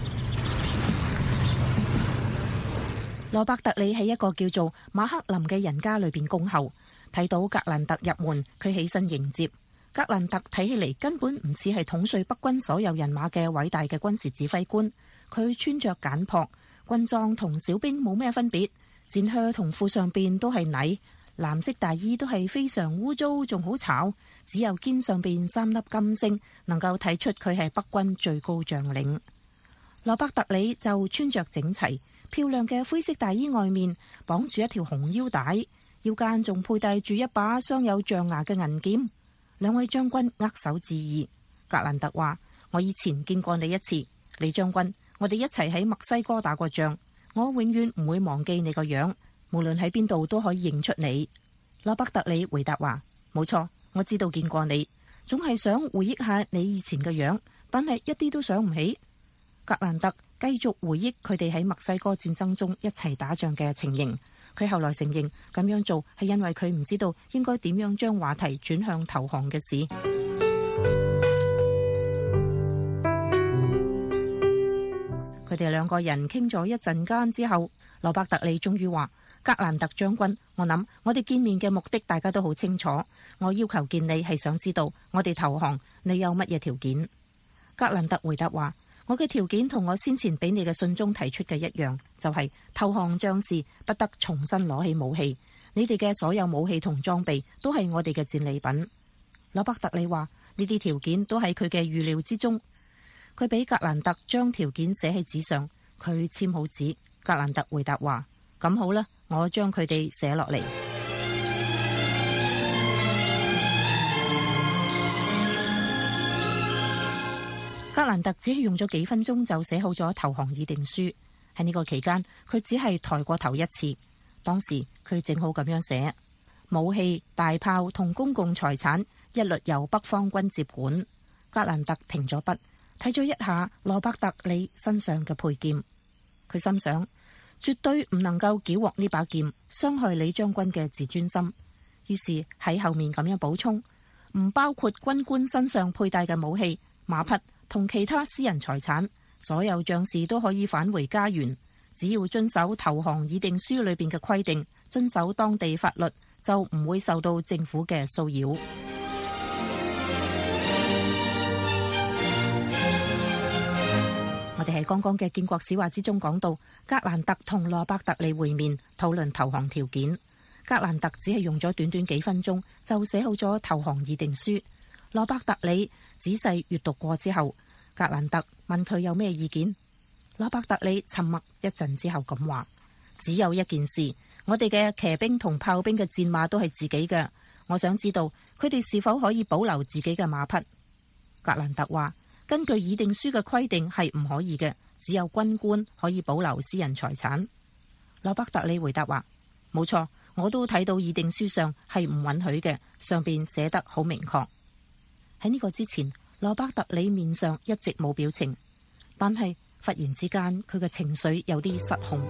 羅伯特里喺一個叫做馬克林嘅人家裏邊恭候。睇到格蘭特入門，佢起身迎接。格蘭特睇起嚟根本唔似係統帥北軍所有人馬嘅偉大嘅軍事指揮官。佢穿着簡樸，軍裝同小兵冇咩分別，戰靴同褲上邊都係泥，藍色大衣都係非常污糟，仲好吵。只有肩上邊三粒金星，能夠睇出佢係北軍最高將領。羅伯特里就穿着整齊，漂亮嘅灰色大衣外面綁住一條紅腰帶。腰間仲佩戴住一把鑲有象牙嘅銀劍。兩位將軍握手致意。格蘭特話：我以前見過你一次，李將軍，我哋一齊喺墨西哥打過仗，我永遠唔會忘記你個樣，無論喺邊度都可以認出你。羅伯特里回答話：冇錯，我知道見過你，總係想回憶下你以前嘅樣，但係一啲都想唔起。格蘭特繼續回憶佢哋喺墨西哥戰爭中一齊打仗嘅情形。佢後來承認咁樣做係因為佢唔知道應該點樣將話題轉向投降嘅事。佢哋兩個人傾咗一陣間之後，羅伯特里終於話：格蘭特將軍，我諗我哋見面嘅目的大家都好清楚。我要求見你係想知道我哋投降，你有乜嘢條件？格蘭特回答話：我嘅條件同我先前俾你嘅信中提出嘅一樣，就係投降將士不得重新攞起武器，你哋嘅所有武器同裝備都係我哋嘅戰利品。羅伯特里話：呢啲條件都喺佢嘅預料之中。佢俾格蘭特將條件寫喺紙上，佢簽好紙。格蘭特回答話：咁好啦，我將佢哋寫落嚟。格蘭特只係用咗幾分鐘就寫好咗投降議定書。喺呢個期間，佢只係抬過頭一次。當時佢正好咁樣寫：武器、大炮同公共財產一律由北方軍接管。格蘭特停咗筆，睇咗一下羅伯特里身上嘅佩劍，佢心想：絕對唔能夠繳獲呢把劍，傷害李將軍嘅自尊心。於是喺後面咁樣補充：唔包括軍官身上佩戴嘅武器、馬匹同其他私人財產，所有將士都可以返回家園，只要遵守投降議定書裏邊嘅規定，遵守當地法律，就唔會受到政府嘅騷擾。我哋喺剛剛嘅建國史話之中講到，格蘭特同羅伯特里會面討論投降條件。格蘭特只係用咗短短幾分鐘就寫好咗投降議定書。羅伯特里仔細閱讀過之後，格蘭特問佢有咩意見。羅伯特里沉默一陣之後咁話：只有一件事，我哋嘅騎兵同炮兵嘅戰馬都係自己嘅，我想知道佢哋是否可以保留自己嘅馬匹。格蘭特話：根據議定書嘅規定係唔可以嘅，只有軍官可以保留私人財產。羅伯特里回答話：冇錯，我都睇到議定書上係唔允許嘅，上邊寫得好明確。喺呢個之前，羅伯特里面上一直冇表情，但係忽然之間佢嘅情緒有啲失控。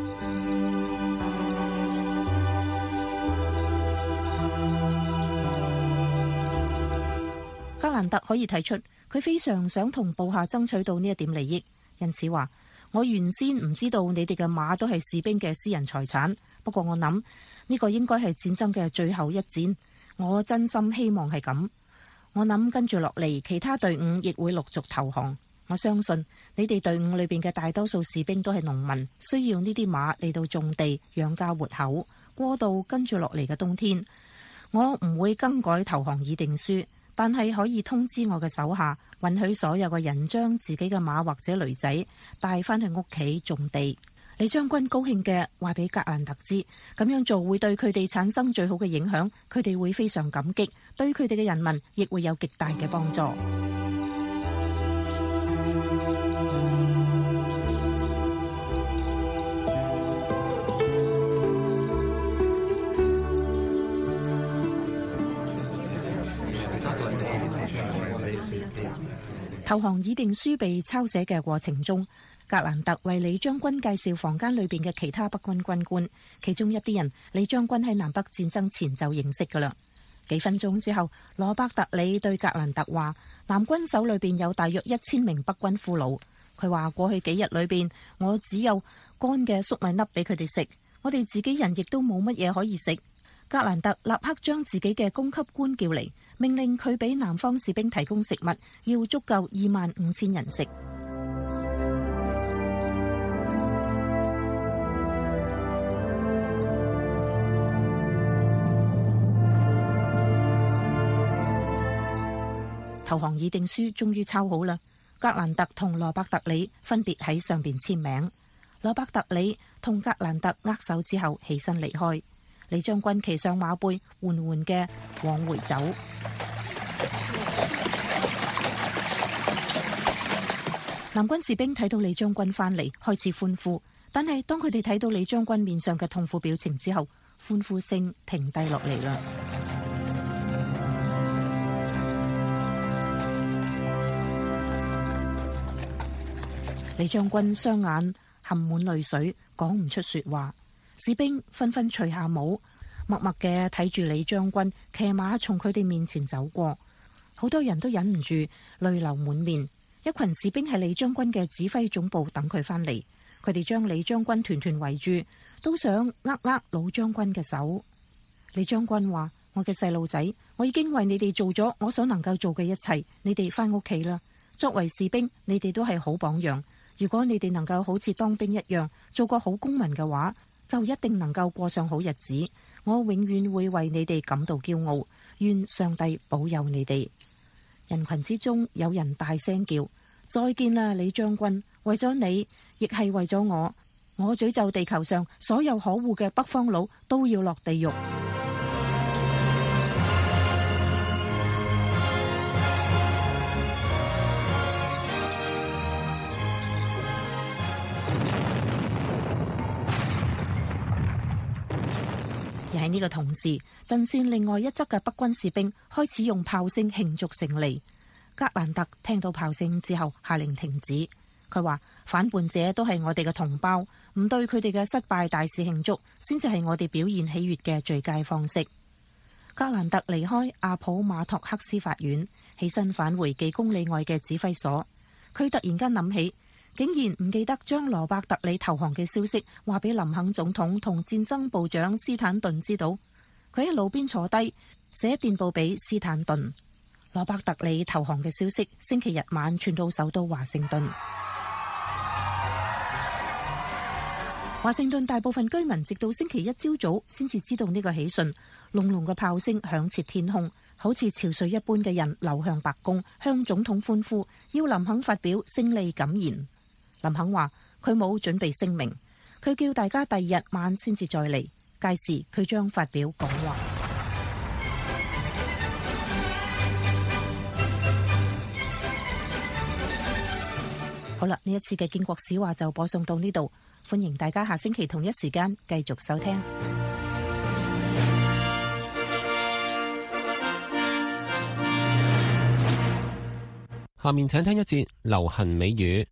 格蘭特可以睇出佢非常想同部下爭取到呢一點利益，因此話：我原先唔知道你哋嘅馬都係士兵嘅私人財產，不過我諗呢個應該係戰爭嘅最後一戰，我真心希望係咁。我諗跟住落嚟，其他隊伍亦會陸續投降。我相信你哋隊伍裏邊嘅大多數士兵都係農民，需要呢啲馬嚟到種地養家活口，過渡跟住落嚟嘅冬天。我唔會更改投降議定書，但係可以通知我嘅手下，允許所有嘅人將自己嘅馬或者驢仔帶翻去屋企種地。李將軍高興嘅話俾格蘭特知，咁樣做會對佢哋產生最好嘅影響，佢哋會非常感激，對佢哋嘅人民亦會有極大嘅幫助。投降議定書被抄寫嘅過程中，格蘭特為李將軍介紹房間裏邊嘅其他北軍軍官，其中一啲人李將軍喺南北戰爭前就認識噶啦。幾分鐘之後，羅伯特里對格蘭特話：南軍手裏邊有大約一千名北軍俘虜。佢話過去幾日裏邊，我只有乾嘅粟米粒俾佢哋食，我哋自己人亦都冇乜嘢可以食。格蘭特立刻將自己嘅供給官叫嚟，命令佢俾南方士兵提供食物，要足夠二萬五千人食。投降議定書終於抄好啦，格蘭特同羅伯特里分別喺上邊簽名。羅伯特里同格蘭特握手之後起身離開。李將軍騎上馬背，緩緩嘅往回走。南軍士兵睇到李將軍返嚟，開始歡呼，但係當佢哋睇到李將軍面上嘅痛苦表情之後，歡呼聲停低落嚟啦。李將軍雙眼含滿淚水，講唔出說話。士兵紛紛除下帽，默默嘅睇住李將軍騎馬從佢哋面前走過。好多人都忍唔住淚流滿面。一群士兵喺李將軍嘅指揮總部等佢返嚟，佢哋將李將軍團團圍住，都想握握老將軍嘅手。李將軍話：我嘅細路仔，我已經為你哋做咗我所能夠做嘅一切，你哋返屋企啦。作為士兵，你哋都係好榜樣。如果你哋能夠好似當兵一樣做個好公民嘅話，就一定能夠過上好日子。我永遠會為你哋感到驕傲，願上帝保佑你哋。人群之中有人大聲叫：再見啦，李將軍！為咗你，亦係為咗我，我詛咒地球上所有可惡嘅北方佬都要落地獄。而喺呢個同時，陣線另外一側嘅北軍士兵開始用炮聲慶祝勝利。格蘭特聽到炮聲之後，下令停止。佢話：反叛者都係我哋嘅同胞，唔對佢哋嘅失敗大肆慶祝，先至係我哋表現喜悅嘅最佳方式。格蘭特離開阿普馬托克斯法院，起身返回幾公里外嘅指揮所。佢突然間諗起，竟然唔記得將羅伯特里投降嘅消息話俾林肯總統同戰爭部長斯坦頓知道。佢喺路邊坐低寫電報俾斯坦頓。羅伯特里投降嘅消息星期日晚傳到首都華盛頓。 華盛頓大部分居民直到星期一朝早先至知道呢個喜訊，隆隆嘅炮聲響徹天空，好似潮水一般嘅人流向白宮，向總統歡呼，要林肯發表勝利感言。林肯話佢冇準備聲明，佢叫大家第二日晚先至再嚟，屆時佢將發表講話。好啦，呢一次嘅建國史話就播送到呢度，歡迎大家下星期同一時間繼續收聽。 下面請聽一節流行美語。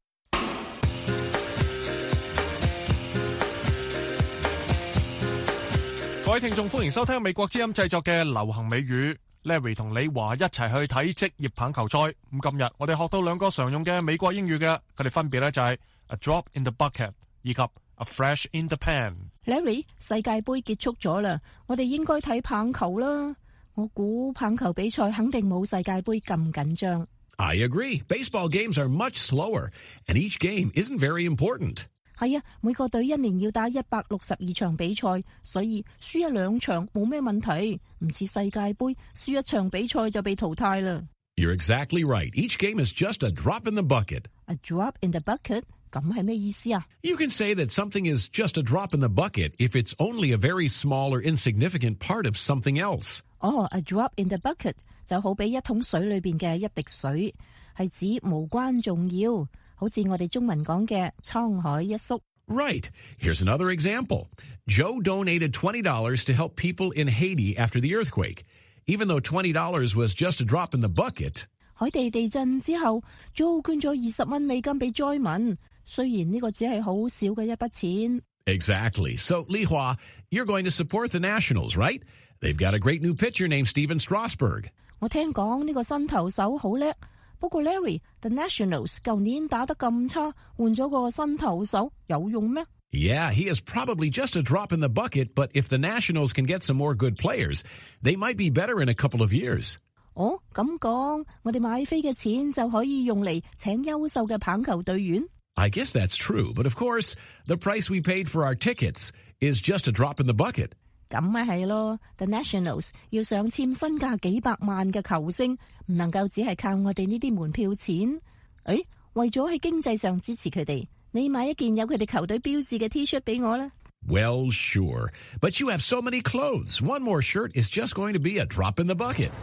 各位聽眾，歡迎收聽美國之音製作嘅流行美語。Larry 同李華一齊去睇職業棒球賽。咁今日我哋學到兩個常用嘅美國英語嘅，佢哋分別咧就係 a drop in the bucket 以及 a flash in the pan。 Larry， 世界盃結束咗啦，我哋應該睇棒球啦。我估棒球比賽肯定冇世界盃咁緊張。 I agree. Baseball games are much slower, and each game isn't very important. 係啊，每個隊一年要打一百六十二場比賽，所以輸一兩場冇咩問題，唔似世界盃輸一場比賽就被淘汰啦。 You're exactly right. Each game is just a drop in the bucket. A drop in the bucket? 咁係咩意思啊？ You can say that something is just a drop in the bucket if it's only a very small or insignificant part of something else. 哦、oh, a drop in the bucket 就好比一桶水裏邊嘅一滴水，係指無關重要。好似我哋中文講嘅滄海一粟。 Right. Here's another example. Joe donated twenty dollars to help people in Haiti after the earthquake. Even though twenty dollars was just a drop in the bucket. 海地地震之後 ，Joe 捐咗二十蚊美金俾災民，雖然呢個只係好少嘅一筆錢。 Exactly. So, Li Hua, you're going to support the Nationals, right? They've got a great new pitcher named Steven Strasburg. 我聽講呢個新投手好叻。不過 Larry，The Nationals 舊年打得咁差，換咗個新投手有用咩？ Yeah, he is probably just a drop in the bucket, but if the Nationals can get some more good players, they might be better in a couple of years. 哦，咁講，我哋買飛嘅錢就可以用嚟請優秀嘅棒球隊員。 I guess that's true, but of course, the price we paid for our tickets is just a drop in the bucket. 咁咪係咯 ，The Nationals 要上簽身價幾百萬嘅球星，唔能夠只係靠我哋呢啲門票錢。誒，為咗喺經濟上支持佢哋，你買一件有佢哋球隊標誌嘅 T-shirt 俾我啦。 Well, sure, but you have so many clothes. One more shirt is just going to be a drop in the bucket.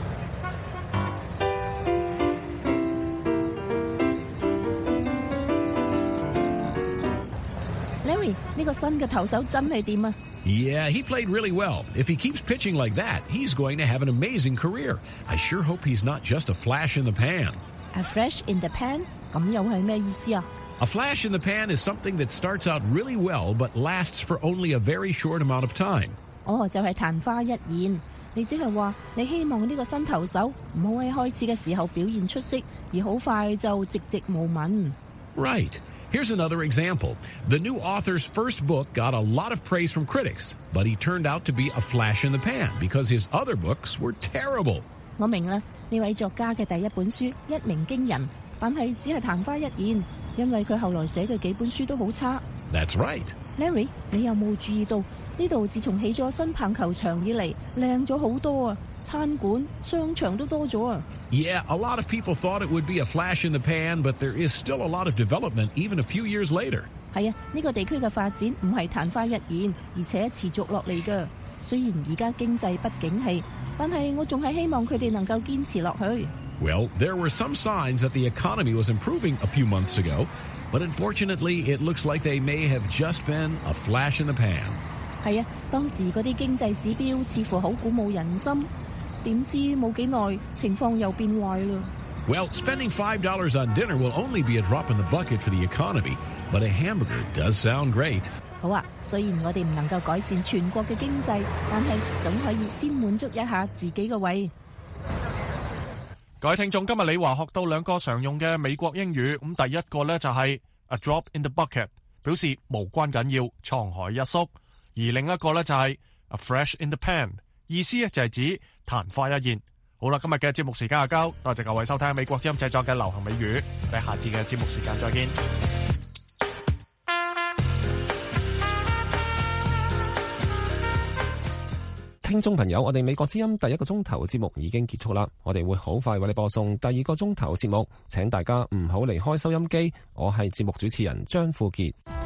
Larry， 呢個新嘅投手真係掂啊！ Yeah, he played really well. If he keeps pitching like that, he's going to have an amazing career. I sure hope he's not just a flash in the pan. A flash in the pan? 咁又係咩意思啊？ A flash in the pan is something that starts out really well but lasts for only a very short amount of time. 哦，就係曇花一現。你只係話你希望呢個新投手唔好喺開始嘅時候表現出色，而好快就寂寂無聞。 Right. Here's another example. The new author's first book got a lot of praise from critics, but he turned out to be a flash in the pan because his other books were terrible. 我明啦，呢位作家嘅第一本書一鳴驚人，但係只係曇花一現，因為佢後來寫嘅幾本書都好差。 That's right. Larry， 你有冇注意到呢度自從起咗新棒球場以嚟，靚咗好多啊！餐館、商場都多咗啊！ Yeah, a lot of people thought it would be a flash in the pan, but there is still a lot of development even a few years later. 係啊，呢個地區嘅發展唔係曇花一現，而且持續落嚟㗎。雖然而家經濟不景氣，但係我仲係希望佢哋能夠堅持落去。 Well, there were some signs that the economy was improving a few months ago, but unfortunately, it looks like they may have just been a flash in the pan. 係啊，當時嗰啲經濟指標似乎好鼓舞人心。點知冇幾耐，情況又變壞啦。 Well, spending five dollars on dinner will only be a drop in the bucket for the economy, but a hamburger does sound great. 好啊，雖然我哋唔能夠改善全國嘅經濟，但係總可以先滿足一下自己嘅胃。 各位聽眾，今日李華學到兩個常用嘅美國英語，咁第一個呢就係 a drop in the bucket， 表示無關緊要，滄海一粟；而另一個呢就係 a flash in the pan， 意思就係指曇花一現。好啦，今日嘅節目時間就夠，多謝各位收聽美國之音製作嘅流行美語，喺下次嘅節目時間再見。 聽眾朋友，我哋美國之音第一個鐘頭節目已經結束啦，我哋會好快為你播送第二個鐘頭節目，請大家唔好離開收音機。我係節目主持人張富傑。